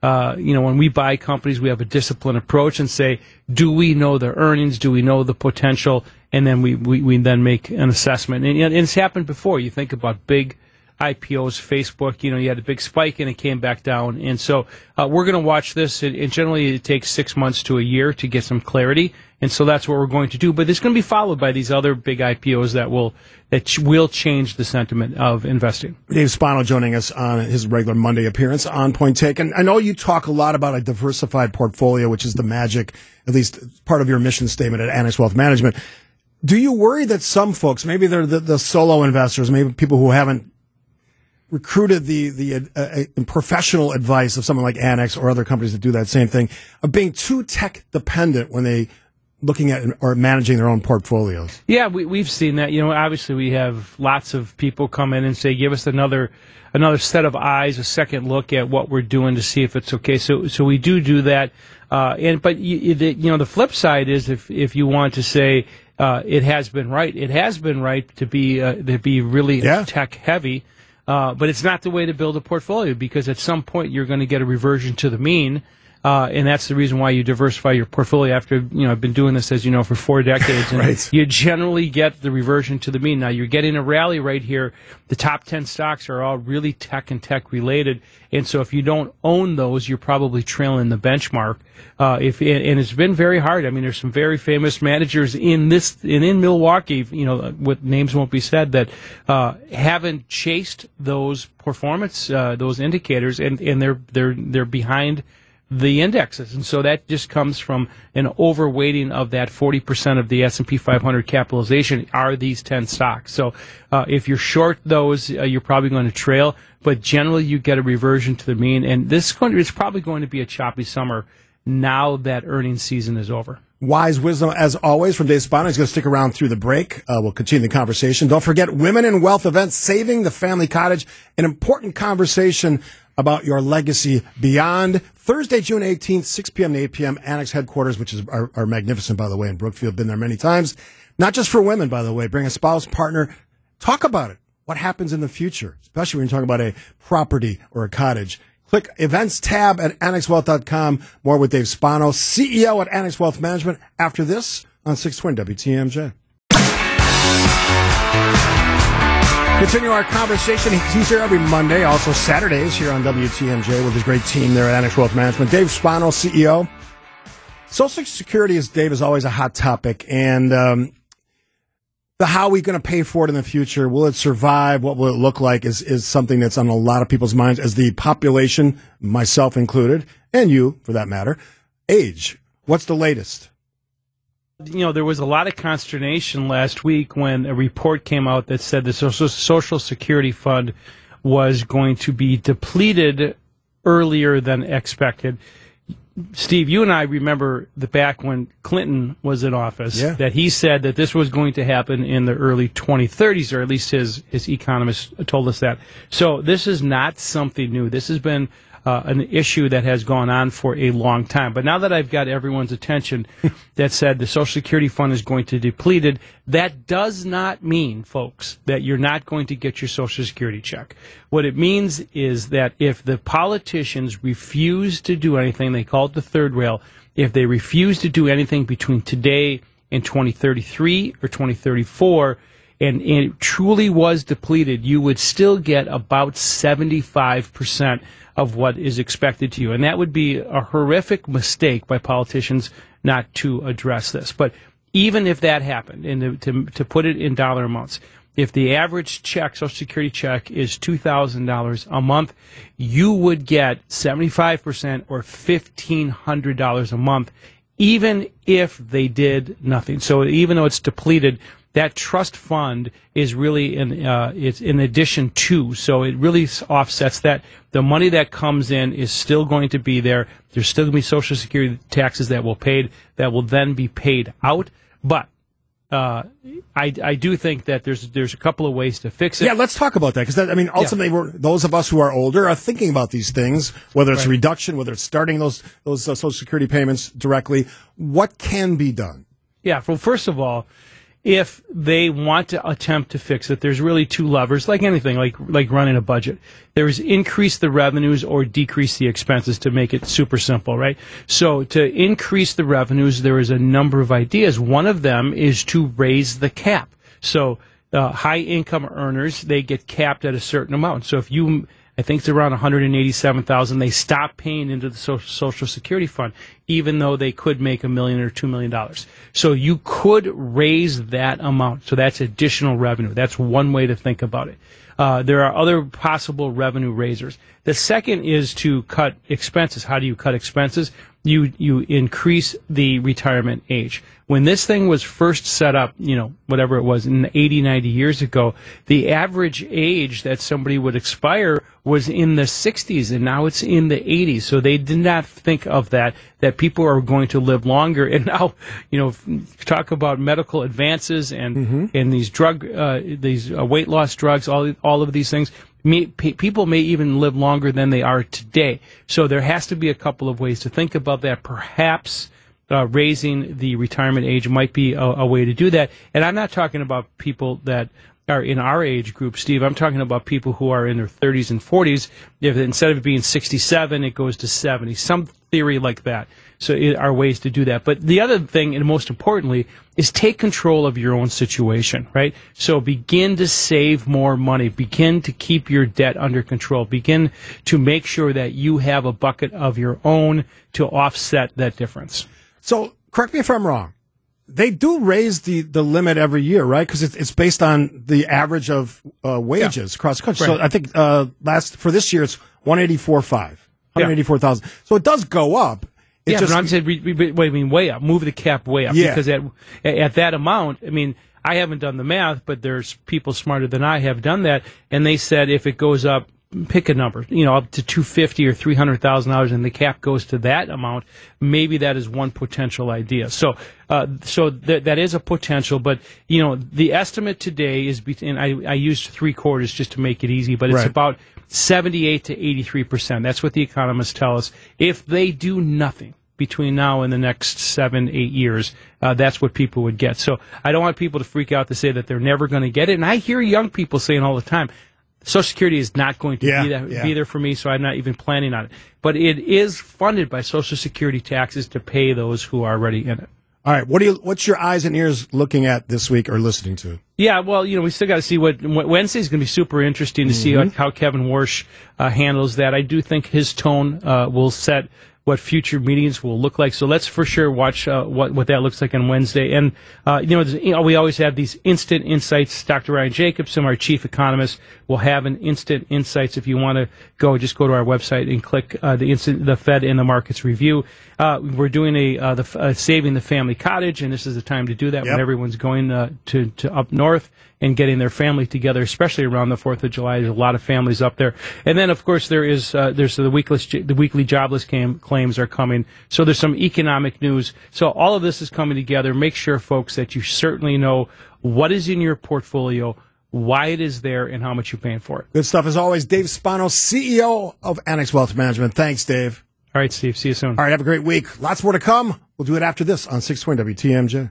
uh, you know, when we buy companies, we have a disciplined approach and say, do we know the earnings? Do we know the potential? And then we, we, we then make an assessment. And, and it's happened before. You think about big I P Os, Facebook, you know, you had a big spike and it came back down. And so uh, we're going to watch this. It, it generally it takes six months to a year to get some clarity. And so that's what we're going to do. But it's going to be followed by these other big I P Os that will that ch- will change the sentiment of investing. Dave Spano joining us on his regular Monday appearance on Point Take. And I know you talk a lot about a diversified portfolio, which is the magic, at least part of your mission statement at Annex Wealth Management. Do you worry that some folks, maybe they're the, the solo investors, maybe people who haven't recruited the the uh, uh, professional advice of someone like Annex or other companies that do that same thing, of being too tech dependent when they looking at or managing their own portfolios? Yeah, we, we've seen that. You know, obviously we have lots of people come in and say, give us another another set of eyes, a second look at what we're doing to see if it's okay. So so we do do that. Uh, and but you, you know, the flip side is if if you want to say uh, it has been right, it has been right to be uh, to be really yeah. tech heavy. Uh, but it's not the way to build a portfolio, because at some point you're going to get a reversion to the mean, uh, and that's the reason why you diversify your portfolio. After, you know, I've been doing this, as you know, for four decades, and right. you generally get the reversion to the mean. Now you're getting a rally right here. The top ten stocks are all really tech and tech related, and so if you don't own those, you're probably trailing the benchmark. Uh, if and it's been very hard. I mean, there's some very famous managers in this and in Milwaukee, you know, what names won't be said, that uh, haven't chased those performance, uh, those indicators, and, and they're they're they're behind the indexes, and so that just comes from an overweighting of that forty percent of the S and P five hundred capitalization are these ten stocks. So uh, if you're short those, uh, you're probably going to trail, but generally you get a reversion to the mean, and this is going to, it's probably going to be a choppy summer now that earnings season is over. Wise wisdom, as always, from Dave Spano. He's going to stick around through the break. Uh, we'll continue the conversation. Don't forget Women in Wealth events, Saving the Family Cottage, an important conversation about your legacy beyond. Thursday, June eighteenth, six p.m. to eight p.m., Annex headquarters, which is are, are magnificent, by the way, in Brookfield. Been there many times. Not just for women, by the way. Bring a spouse, partner. Talk about it. What happens in the future, especially when you're talking about a property or a cottage. Click Events tab at annex wealth dot com. More with Dave Spano, C E O at Annex Wealth Management, after this on six twenty W T M J. Continue our conversation. He's here every Monday, also Saturdays here on W T M J with his great team there at Annex Wealth Management. Dave Spano, C E O. Social Security, is Dave, is always a hot topic, and um, the how are we going to pay for it in the future? Will it survive? What will it look like? Is is something that's on a lot of people's minds as the population, myself included, and you for that matter, age. What's the latest? You know, there was a lot of consternation last week when a report came out that said the Social, Social Security Fund was going to be depleted earlier than expected. Steve, you and I remember the back when Clinton was in office, yeah. that he said that this was going to happen in the early twenty thirties, or at least his, his economists told us that. So this is not something new. This has been uh, an issue that has gone on for a long time. But now that I've got everyone's attention that said the Social Security Fund is going to be depleted, that does not mean, folks, that you're not going to get your Social Security check. What it means is that if the politicians refuse to do anything, they call it the third rail, if they refuse to do anything between today and twenty thirty-three or twenty thirty-four, and, and it truly was depleted, you would still get about seventy-five percent of what is expected to you. And that would be a horrific mistake by politicians not to address this. But even if that happened, and to, to, to put it in dollar amounts, if the average check, Social Security check, is two thousand dollars a month, you would get seventy-five percent or fifteen hundred dollars a month, even if they did nothing. So even though it's depleted, that trust fund is really in, uh, it's in addition to, so it really offsets that. The money that comes in is still going to be there. There's still going to be Social Security taxes that will paid, that will then be paid out. But uh, I, I do think that there's there's a couple of ways to fix it. Yeah, let's talk about that, because I mean, ultimately, yeah. we're, those of us who are older are thinking about these things, whether it's right. reduction, whether it's starting those those uh, Social Security payments directly. What can be done? Yeah. Well, first of all, if they want to attempt to fix it, there's really two levers, like anything, like like running a budget. There is increase the revenues or decrease the expenses, to make it super simple, right? So to increase the revenues, there is a number of ideas. One of them is to raise the cap. So uh, high income earners, they get capped at a certain amount. So if you, I think it's around one hundred eighty-seven thousand dollars, they stop paying into the Social Security Fund, even though they could make a million or two million dollars. So you could raise that amount. So that's additional revenue. That's one way to think about it. Uh, there are other possible revenue raisers. The second is to cut expenses. How do you cut expenses? You you increase the retirement age. When this thing was first set up, you know, whatever it was, in eighty, ninety years ago, the average age that somebody would expire was in the sixties, and now it's in the eighties. So they did not think of that, that people are going to live longer. And now, you know, talk about medical advances and, mm-hmm. and these drug, uh, these uh, weight loss drugs, all, all of these things. May, pe- people may even live longer than they are today. So there has to be a couple of ways to think about that. Perhaps uh, raising the retirement age might be a, a way to do that. And I'm not talking about people that are in our age group, Steve. I'm talking about people who are in their thirties and forties. If instead of it being sixty-seven, it goes to seventy. Some theory like that. So it are ways to do that. But the other thing, and most importantly, is take control of your own situation, right? So begin to save more money. Begin to keep your debt under control. Begin to make sure that you have a bucket of your own to offset that difference. So correct me if I'm wrong. They do raise the, the limit every year, right? Because it's, it's based on the average of uh, wages yeah. across the country. Right. So I think uh, last for this year it's one eighty-four point five, one eighty-four thousand. Yeah. So it does go up. It yeah, just, but I'm saying, wait, I mean, way up. Move the cap way up. Yeah. Because at at that amount, I mean, I haven't done the math, but there's people smarter than I have done that, and they said if it goes up, pick a number, you know, up to two hundred fifty thousand dollars or three hundred thousand dollars, and the cap goes to that amount, maybe that is one potential idea. So, uh, so th- that is a potential, but, you know, the estimate today is, be- and I, I used three quarters just to make it easy, but it's right. about seventy-eight to eighty-three percent. That's what the economists tell us. If they do nothing between now and the next seven, eight years, uh, that's what people would get. So I don't want people to freak out to say that they're never going to get it. And I hear young people saying all the time, Social Security is not going to yeah, be, that, yeah. be there for me, so I'm not even planning on it. But it is funded by Social Security taxes to pay those who are already in it. All right. What do you? What's your eyes and ears looking at this week or listening to? Yeah, well, you know, we still got to see what Wednesday's going to be super interesting to mm-hmm. see how Kevin Warsh uh, handles that. I do think his tone uh, will set what future meetings will look like. So let's for sure watch uh, what what that looks like on Wednesday. And uh, you know, you know, we always have these instant insights. Doctor Ryan Jacobson, our chief economist, will have an instant insights. If you want to go, just go to our website and click uh, the instant the Fed and the Markets Review. Uh, we're doing a uh, the uh, Saving the Family Cottage, and this is the time to do that yep. when everyone's going uh, to to up north and getting their family together, especially around the Fourth of July. There's a lot of families up there, and then of course there is uh, there's the weekly the weekly jobless cam- claims are coming. So there's some economic news. So all of this is coming together. Make sure, folks, that you certainly know what is in your portfolio, why it is there, and how much you're paying for it. Good stuff as always. Dave Spano, C E O of Annex Wealth Management. Thanks, Dave. All right, Steve. See you soon. All right, have a great week. Lots more to come. We'll do it after this on six twenty W T M J.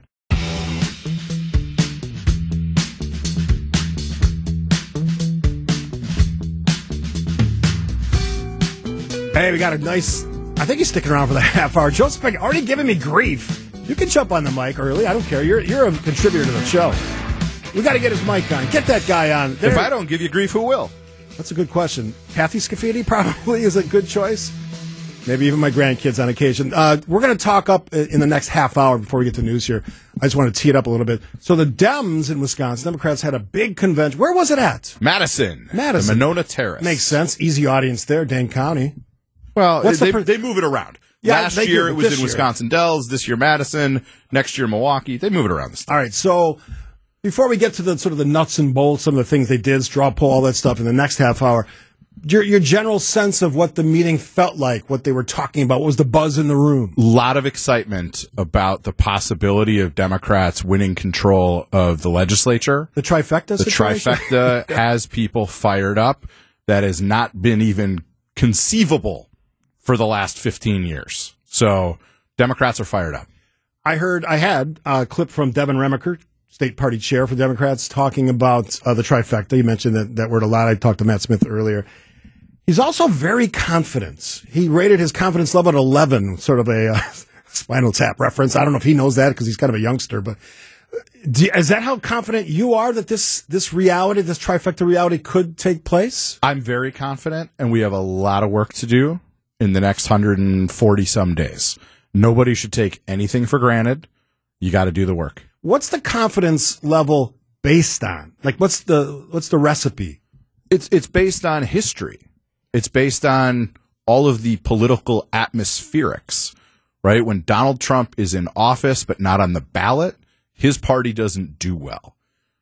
Hey, we got a nice, I think he's sticking around for the half hour. Joe Spec already giving me grief. You can jump on the mic early. I don't care. You're you're a contributor to the show. We got to get his mic on. Get that guy on. There. If I don't give you grief, who will? That's a good question. Kathy Scafidi probably is a good choice. Maybe even my grandkids on occasion. Uh, we're going to talk up in the next half hour before we get to news here. I just want to tee it up a little bit. So the Dems in Wisconsin, Democrats had a big convention. Where was it at? Madison. Madison. The Monona Terrace. Makes sense. Easy audience there, Dane County. Well, What's they, the per- they move it around. Yeah, Last they year do, it was in year. Wisconsin Dells. This year Madison. Next year Milwaukee. They move it around the state. All right, so before we get to the sort of the nuts and bolts, some of the things they did, straw poll, all that stuff in the next half hour, your your general sense of what the meeting felt like, what they were talking about, what was the buzz in the room? A lot of excitement about the possibility of Democrats winning control of the legislature. The trifecta The situation? trifecta has people fired up. That has not been even conceivable for the last fifteen years. So Democrats are fired up. I heard, I had a clip from Devin Remiker state party chair for Democrats, talking about uh, the trifecta. You mentioned that, that word a lot. I talked to Matt Smith earlier. He's also very confident. He rated his confidence level at eleven, sort of a uh, Spinal Tap reference. I don't know if he knows that because he's kind of a youngster, but do, is that how confident you are that this, this reality, this trifecta reality could take place? I'm very confident, and we have a lot of work to do in the next one hundred forty some days. Nobody should take anything for granted. You got to do the work. What's the confidence level based on? Like, what's the what's the recipe? It's it's based on history. It's based on all of the political atmospherics, right? When Donald Trump is in office but not on the ballot, his party doesn't do well.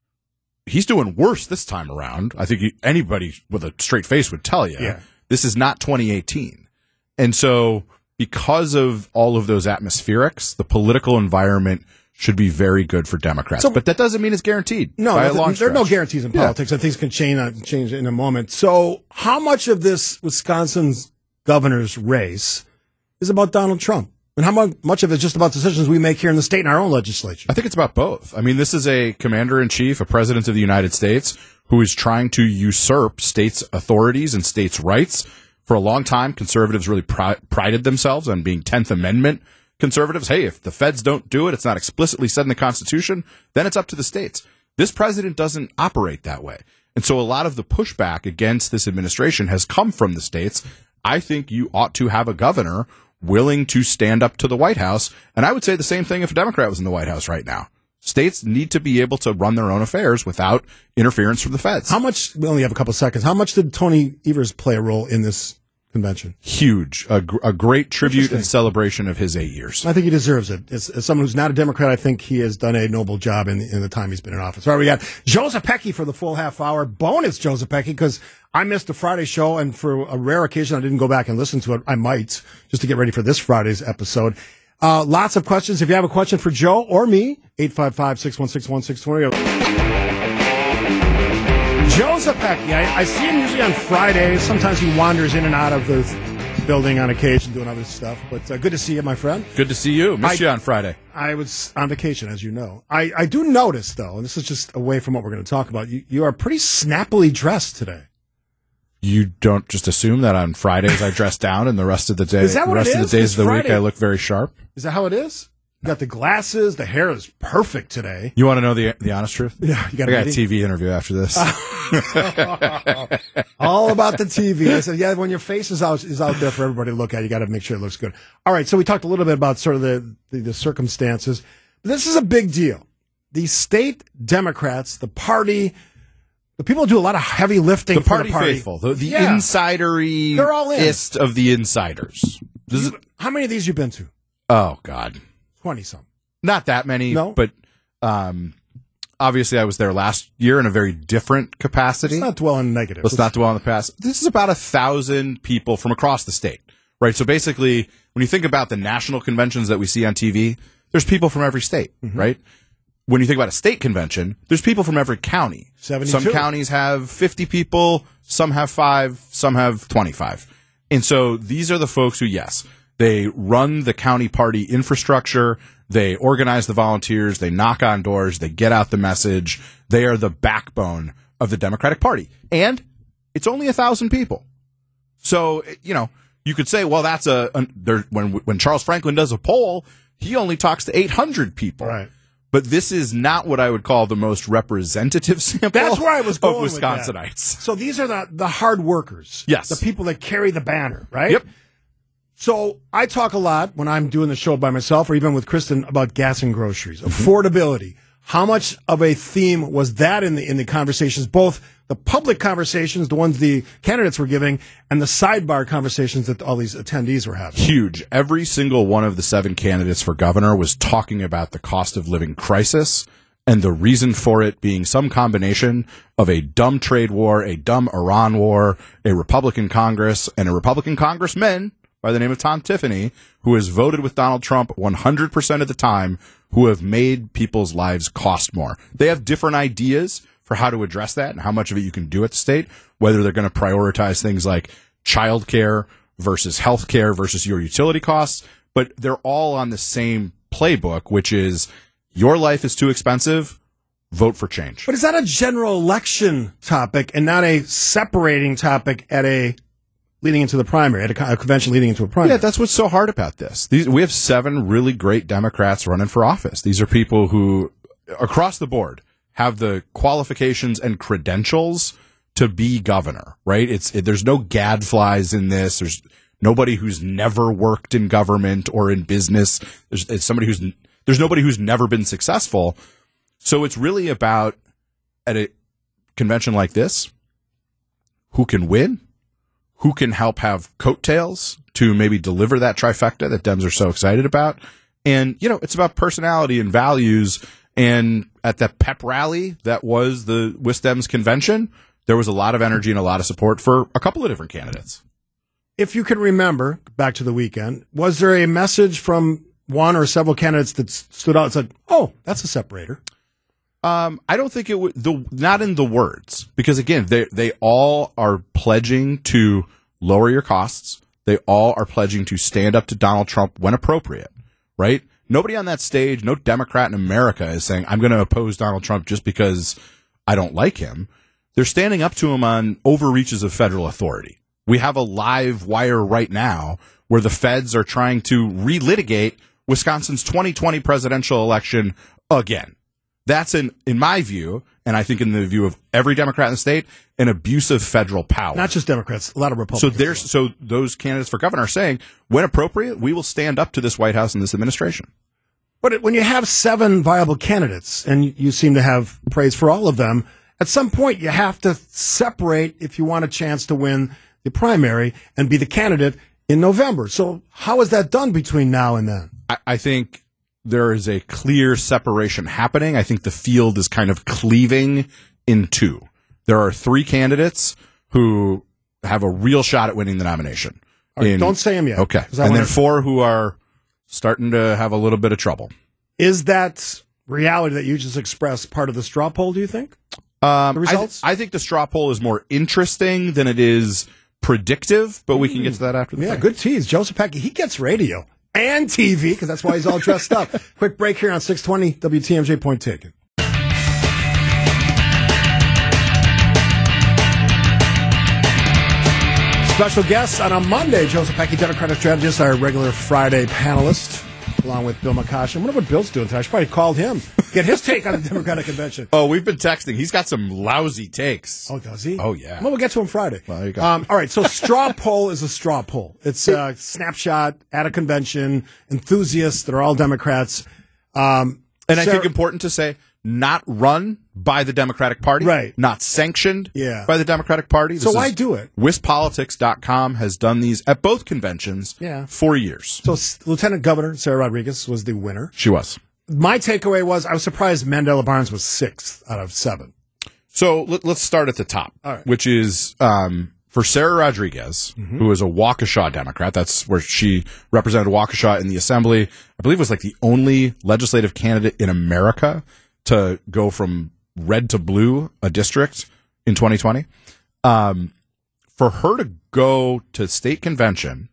He's doing worse this time around. I think anybody with a straight face would tell you. Yeah. This is not twenty eighteen. And so because of all of those atmospherics, the political environment should be very good for Democrats. So, but that doesn't mean it's guaranteed. No, by a there, long there are no stretch. guarantees in politics, yeah. and things can change, uh, change in a moment. So how much of this Wisconsin's governor's race is about Donald Trump? And how much of it is just about decisions we make here in the state and our own legislature? I think it's about both. I mean, this is a commander-in-chief, a president of the United States, who is trying to usurp states' authorities and states' rights. For a long time, conservatives really pri- prided themselves on being tenth Amendment conservatives. Hey, if the feds don't do it, it's not explicitly said in the Constitution, then it's up to the states. This president doesn't operate that way. And so a lot of the pushback against this administration has come from the states. I think you ought to have a governor willing to stand up to the White House. And I would say the same thing if a Democrat was in the White House right now. States need to be able to run their own affairs without interference from the feds. How much, we only have a couple seconds, how much did Tony Evers play a role in this convention? Huge. A, gr- a great tribute and celebration of his eight years. I think he deserves it. As, as someone who's not a Democrat, I think he has done a noble job in the, in the time he's been in office. All right, we got Joe Zepecki for the full half hour. Bonus Joe Zepecki, because I missed the Friday show, and for a rare occasion, I didn't go back and listen to it. I might, just to get ready for this Friday's episode. Uh, lots of questions. If you have a question for Joe or me, eight five five, six one six, one six two zero. Joe Zepecki, I, I see him usually on Fridays. Sometimes he wanders in and out of the building on occasion doing other stuff. But uh, good to see you, my friend. Good to see you. Missed I, you on Friday. I was on vacation, as you know. I, I do notice, though, and this is just away from what we're going to talk about, you, you are pretty snappily dressed today. You don't just assume that on Fridays I dress down and the rest of the day, is that what the rest it of is? the days It's of the Friday. week I look very sharp. Is that how it is? You got the glasses. The hair is perfect today. You want to know the the honest truth? Yeah, you got I a got a meeting? T V interview after this. All about the T V. I said, yeah, when your face is out is out there for everybody to look at, you got to make sure it looks good. All right, so we talked a little bit about sort of the, the, the circumstances. This is a big deal. The state Democrats, the party, the people who do a lot of heavy lifting the for party, the party. faithful, the, the Yeah. insidery They're all in. ist of the insiders. This is, You- how many of these you been to? oh, God. twenty-some. Not that many, No? but um, obviously I was there last year in a very different capacity. Let's not dwell on negative. Let's not dwell on the past. This is about a thousand people from across the state, right? So basically, when you think about the national conventions that we see on T V, there's people from every state, Mm-hmm. right? When you think about a state convention, there's people from every county. seventy-two. Some counties have fifty people, some have five, some have twenty-five. And so these are the folks who, yes, they run the county party infrastructure, they organize the volunteers, they knock on doors, they get out the message. They are the backbone of the Democratic Party. And it's only a thousand people. So, you know, you could say, well, that's a, a there, when when Charles Franklin does a poll, he only talks to eight hundred people. Right. But this is not what I would call the most representative sample That's where I was going of with that. Wisconsinites. So these are the, the hard workers. Yes. The people that carry the banner, right? Yep. So I talk a lot when I'm doing the show by myself or even with Kristen about gas and groceries, affordability. How much of a theme was that in the in the conversations, both the public conversations, the ones the candidates were giving, and the sidebar conversations that all these attendees were having? Huge. Every single one of the seven candidates for governor was talking about the cost of living crisis and the reason for it being some combination of a dumb trade war, a dumb Iran war, a Republican Congress, and a Republican congressman by the name of Tom Tiffany, who has voted with Donald Trump one hundred percent of the time, who have made people's lives cost more. They have different ideas for how to address that and how much of it you can do at the state, whether they're going to prioritize things like childcare versus healthcare versus your utility costs, but they're all on the same playbook, which is your life is too expensive. vote for change. But is that a general election topic and not a separating topic at a leading into the primary, at a, co- a convention leading into a primary? Yeah, that's what's so hard about this. These, we have seven really great Democrats running for office. These are people who, across the board, have the qualifications and credentials to be governor, right? It's it, there's no gadflies in this. There's nobody who's never worked in government or in business. There's it's somebody who's there's nobody who's never been successful. So it's really about, at a convention like this, who can win, who can help have coattails to maybe deliver that trifecta that Dems are so excited about. And, you know, it's about personality and values. And at that pep rally that was the WisDems convention, there was a lot of energy and a lot of support for a couple of different candidates. If you can remember, back to the weekend, was there a message from one or several candidates that s- stood out and said, oh, that's a separator? Um, I don't think it would, the, not in the words, because again, they, they all are pledging to lower your costs. They all are pledging to stand up to Donald Trump when appropriate, right? Nobody on that stage, no Democrat in America is saying, I'm going to oppose Donald Trump just because I don't like him. They're standing up to him on overreaches of federal authority. We have a live wire right now where the feds are trying to relitigate Wisconsin's twenty twenty presidential election again. That's, in, in my view, and I think in the view of every Democrat in the state, an abuse of federal power. Not just Democrats, a lot of Republicans. So there's so those candidates for governor are saying, when appropriate, we will stand up to this White House and this administration. But it, when you have seven viable candidates, and you, you seem to have praise for all of them, at some point you have to separate if you want a chance to win the primary and be the candidate in November. So how is that done between now and then? I, I think there is a clear separation happening. I think the field is kind of cleaving in two. There are three candidates who have a real shot at winning the nomination. All right, In- don't say them yet. Okay. 'cause I And wanna- then four who are starting to have a little bit of trouble. Is that reality that you just expressed part of the straw poll, do you think? Um, The results? I, th- I think the straw poll is more interesting than it is predictive, but we can get to that after the Yeah, break. good tease. Joseph Pecky, he gets radio and T V because that's why he's all dressed up. Quick break here on six twenty W T M J. Point taken. Special guest on a Monday, Joseph Pecky, Democratic strategist, our regular Friday panelist, along with Bill McCoshen. I wonder what Bill's doing today. I should probably call him, get his take on the Democratic convention. Oh, we've been texting. He's got some lousy takes. Oh, does he? Oh, yeah. Well, we'll get to him Friday. Well, there you go. Um, all right, so straw poll is a straw poll. It's a snapshot at a convention, enthusiasts that are all Democrats. Um, And I Sarah- think important to say, not run by the Democratic Party. Right. Not sanctioned Yeah. by the Democratic Party. So This why is- do it? Wispolitics dot com has done these at both conventions Yeah. for years. So S- Lieutenant Governor Sarah Rodriguez was the winner. She was. My takeaway was I was surprised Mandela Barnes was sixth out of seven. So let, let's start at the top, All right. which is um, for Sarah Rodriguez, who is a Waukesha Democrat. That's where she represented Waukesha in the assembly. I believe was like the only legislative candidate in America to go from red to blue, a district, in twenty twenty. Um, for her to go to state convention,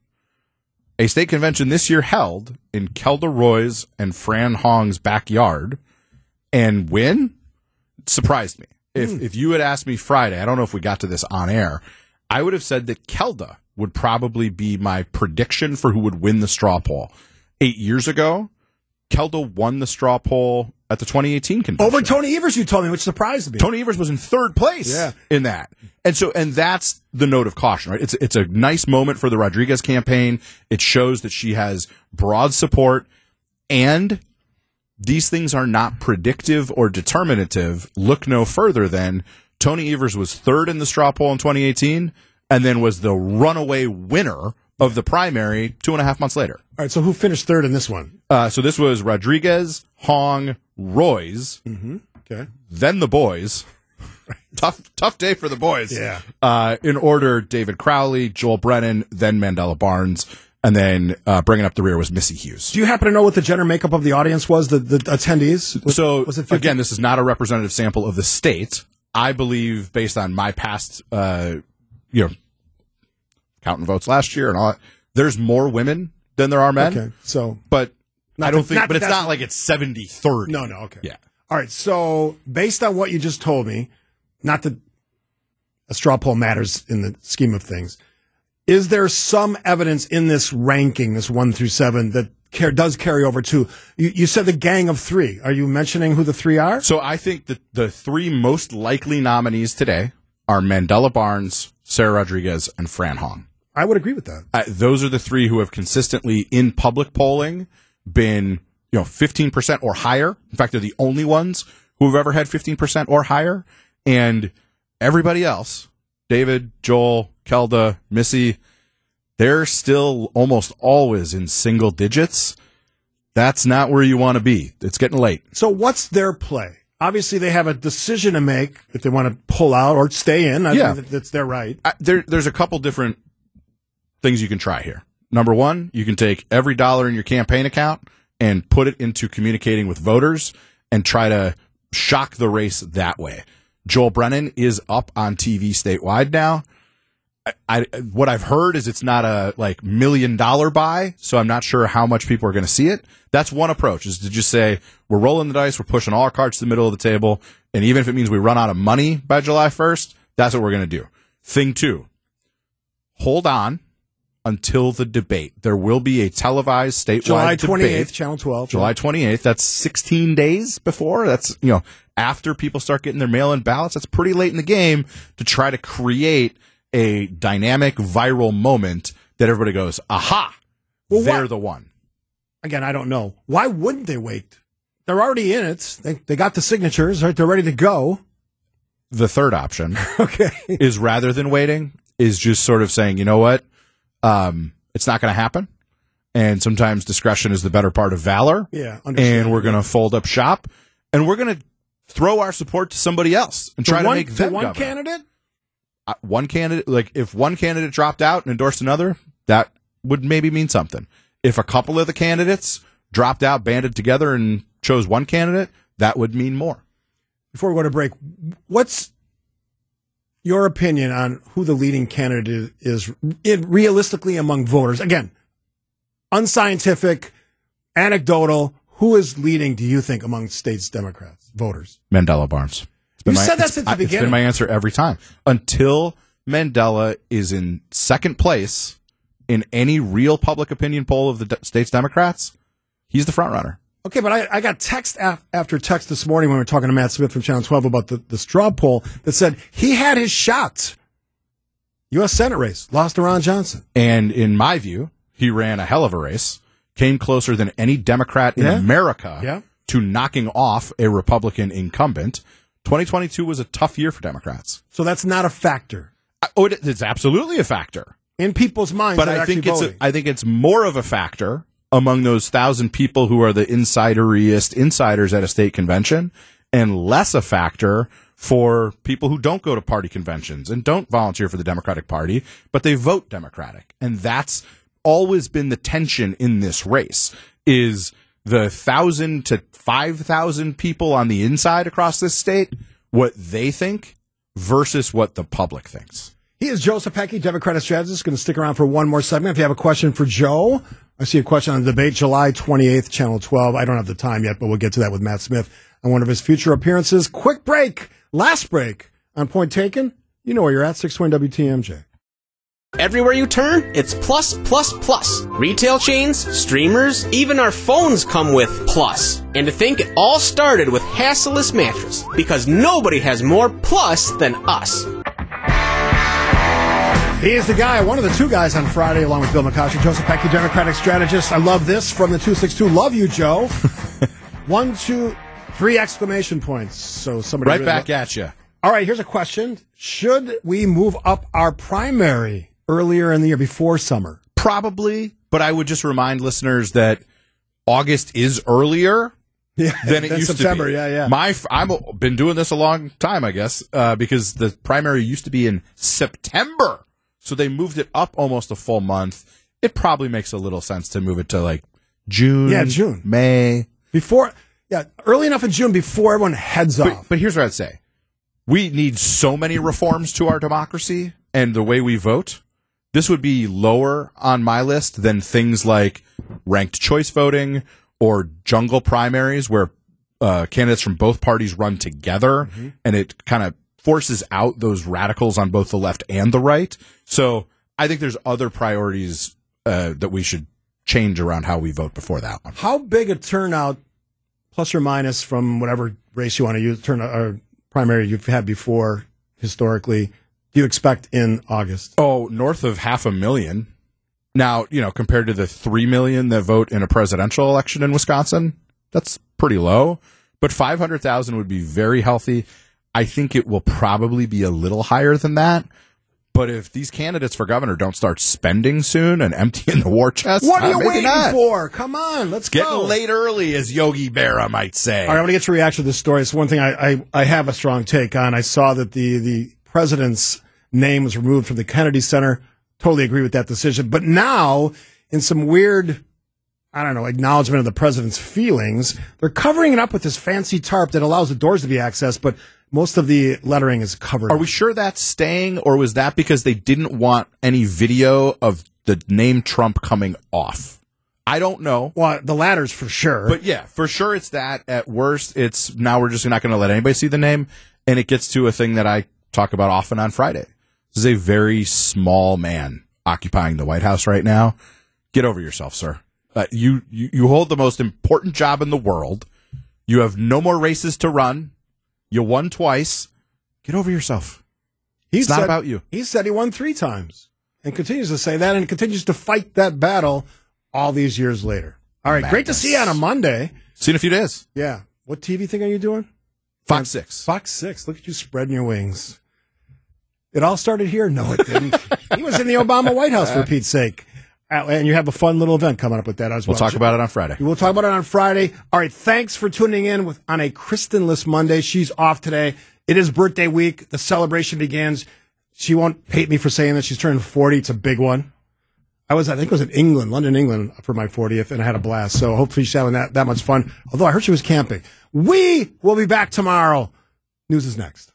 a state convention this year held in Kelda Roy's and Fran Hong's backyard, and win, surprised me. If if you had asked me Friday, I don't know if we got to this on air, I would have said that Kelda would probably be my prediction for who would win the straw poll. Eight years ago, Kelda won the straw poll at the twenty eighteen convention. Over Tony Evers, you told me, which surprised me. Tony Evers was in third place Yeah. in that. And so, and that's the note of caution, right? It's, it's a nice moment for the Rodriguez campaign. It shows that she has broad support, and these things are not predictive or determinative. Look no further than Tony Evers was third in the straw poll in twenty eighteen and then was the runaway winner of the primary two and a half months later. All right, so who finished third in this one? Uh, so this was Rodriguez, Hong, Roy's, Okay. then the boys. tough, tough day for the boys. Yeah. Uh, in order, David Crowley, Joel Brennan, then Mandela Barnes, and then uh, bringing up the rear was Missy Hughes. Do you happen to know what the gender makeup of the audience was, the, the attendees? Was, So was it fifty? again, this is not a representative sample of the state. I believe, based on my past, uh, you know, counting votes last year and all that, there's more women than there are men. Okay, so But Not I don't that- think. not But that it's that's- not like it's seventy thirty. no, no, okay. Yeah. All right, so based on what you just told me, not that a straw poll matters in the scheme of things, is there some evidence in this ranking, this one through seven, that care, does carry over to, you, you said the gang of three. Are you mentioning who the three are? So I think that the three most likely nominees today are Mandela Barnes, Sarah Rodriguez, and Fran Hong. I would agree with that. Uh, those are the three who have consistently, in public polling, been you know fifteen percent or higher. In fact, they're the only ones who have ever had fifteen percent or higher. And everybody else, David, Joel, Kelda, Missy, they're still almost always in single digits. That's not where you want to be. It's getting late. So what's their play? Obviously, they have a decision to make if they want to pull out or stay in. I Yeah. think that's their right. I, there, there's a couple different things you can try here. Number one, you can take every dollar in your campaign account and put it into communicating with voters and try to shock the race that way. Joel Brennan is up on T V statewide now. I, I, what I've heard is it's not a like million dollar buy, so I'm not sure how much people are going to see it. That's one approach, is to just say, we're rolling the dice, we're pushing all our cards to the middle of the table, and even if it means we run out of money by July first, that's what we're going to do. Thing two, hold on until the debate. There will be a televised statewide July debate. twenty-eighth, Channel twelve. July twenty-eighth. That's sixteen days before. That's, you know, after people start getting their mail-in ballots. That's pretty late in the game to try to create a dynamic viral moment that everybody goes, aha, Well, they're what- the one. Again, I don't know. Why wouldn't they wait? They're already in it. They they got the signatures, right? They're ready to go. The third option Okay. is, rather than waiting, is just sort of saying, you know what, um, it's not going to happen. And sometimes discretion is the better part of valor. Yeah, understand. And we're going to fold up shop, and we're going to throw our support to somebody else and try To one, to make them to one governor. candidate? Uh, one candidate, like if one candidate dropped out and endorsed another, that would maybe mean something. If a couple of the candidates dropped out, banded together, and chose one candidate, that would mean more. Before we go to break, what's your opinion on who the leading candidate is in, realistically among voters? Again, unscientific, anecdotal. Who is leading, do you think, among states' Democrats, voters? Mandela Barnes. It's been You my- said that it's- since the I- It's beginning. been my answer every time. Until Mandela is in second place in any real public opinion poll of the de- state's Democrats, he's the front runner. Okay, but I, I got text af- after text this morning when we were talking to Matt Smith from Channel twelve about the, the straw poll that said he had his shot. U S Senate race, lost to Ron Johnson. And in my view, he ran a hell of a race, came closer than any Democrat in Yeah. America Yeah. to knocking off a Republican incumbent. twenty twenty-two was a tough year for Democrats. So that's not a factor I- Oh, it, it's absolutely a factor. in people's minds. But that are I think actually it's a, voting. I think it's more of a factor among those thousand people who are the insideriest insiders at a state convention, and less a factor for people who don't go to party conventions and don't volunteer for the Democratic Party, but they vote Democratic. And that's always been the tension in this race, is the thousand to five thousand people on the inside across this state, what they think versus what the public thinks. He is Joe Sapecki, Democratic strategist. Going to stick around for one more segment. If you have a question for Joe, I see a question on the debate, July twenty-eighth, Channel twelve. I don't have the time yet, but we'll get to that with Matt Smith on one of his future appearances. Quick break. Last break on Point Taken. You know where you're at, six twenty W T M J. Everywhere you turn, it's plus, plus, plus. Retail chains, streamers, even our phones come with plus. And to think it all started with Hasseless Mattress, because nobody has more plus than us. He is the guy, one of the two guys on Friday, along with Bill McCosher, Joseph Pecky, Democratic strategist. I love this from the two six two. Love you, Joe. One, two, three exclamation points. So somebody Right really back lo- at you. All right, here's a question. Should we move up our primary earlier in the year, before summer? Probably, but I would just remind listeners that August is earlier Yeah, than it than used September, to be. yeah, yeah. My, I've been doing this a long time, I guess, uh, because the primary used to be in September, so they moved it up almost a full month. It probably makes a little sense to move it to like June, Yeah, June. May. Before, yeah, early enough in June before everyone heads But, off. but here's what I'd say: we need so many reforms to our democracy and the way we vote. This would be lower on my list than things like ranked choice voting or jungle primaries, where uh, candidates from both parties run together, mm-hmm. and it kind of forces out those radicals on both the left and the right. So I think there's other priorities uh, that we should change around how we vote before that one. How big a turnout, plus or minus, from whatever race you want to use, turn or primary you've had before historically, do you expect in August? Oh, north of half a million. Now, you know, compared to the three million that vote in a presidential election in Wisconsin, that's pretty low. But five hundred thousand would be very healthy. I think it will probably be a little higher than that. But if these candidates for governor don't start spending soon and emptying the war chest, what are you maybe waiting not. for? Come on, let's Getting go. late early, as Yogi Berra might say. All right, I want to get your reaction to this story. It's one thing I, I, I have a strong take on. I saw that the, the president's name was removed from the Kennedy Center. Totally agree with that decision. But now, in some weird, I don't know, acknowledgement of the president's feelings, they're covering it up with this fancy tarp that allows the doors to be accessed, but most of the lettering is covered. Are we sure that's staying, or was that because they didn't want any video of the name Trump coming off? I don't know. Well, the latter's for sure. But yeah, for sure it's that. At worst, it's now we're just not going to let anybody see the name, and it gets to a thing that I talk about often on Friday. This is a very small man occupying the White House right now. Get over yourself, sir. Uh, you, you, you hold the most important job in the world. You have no more races to run. You won twice. Get over yourself. He it's said, not about you. He said he won three times and continues to say that and continues to fight that battle all these years later. All right, Madness. Great to see you on a Monday. See you in a few days. Yeah. What T V thing are you doing? Fox six. Fox six. Look at you spreading your wings. It all started here? No, it didn't. He was in the Obama White House, for Pete's sake. And you have a fun little event coming up with that as well. We'll talk about it on Friday. We'll talk about it on Friday. All right, thanks for tuning in with on a Kristenless Monday. She's off today. It is birthday week. The celebration begins. She won't hate me for saying that. She's turning forty. It's a big one. I was, I think it was in England, London, England, for my fortieth, and I had a blast. So hopefully she's having that, that much fun. Although I heard she was camping. We will be back tomorrow. News is next.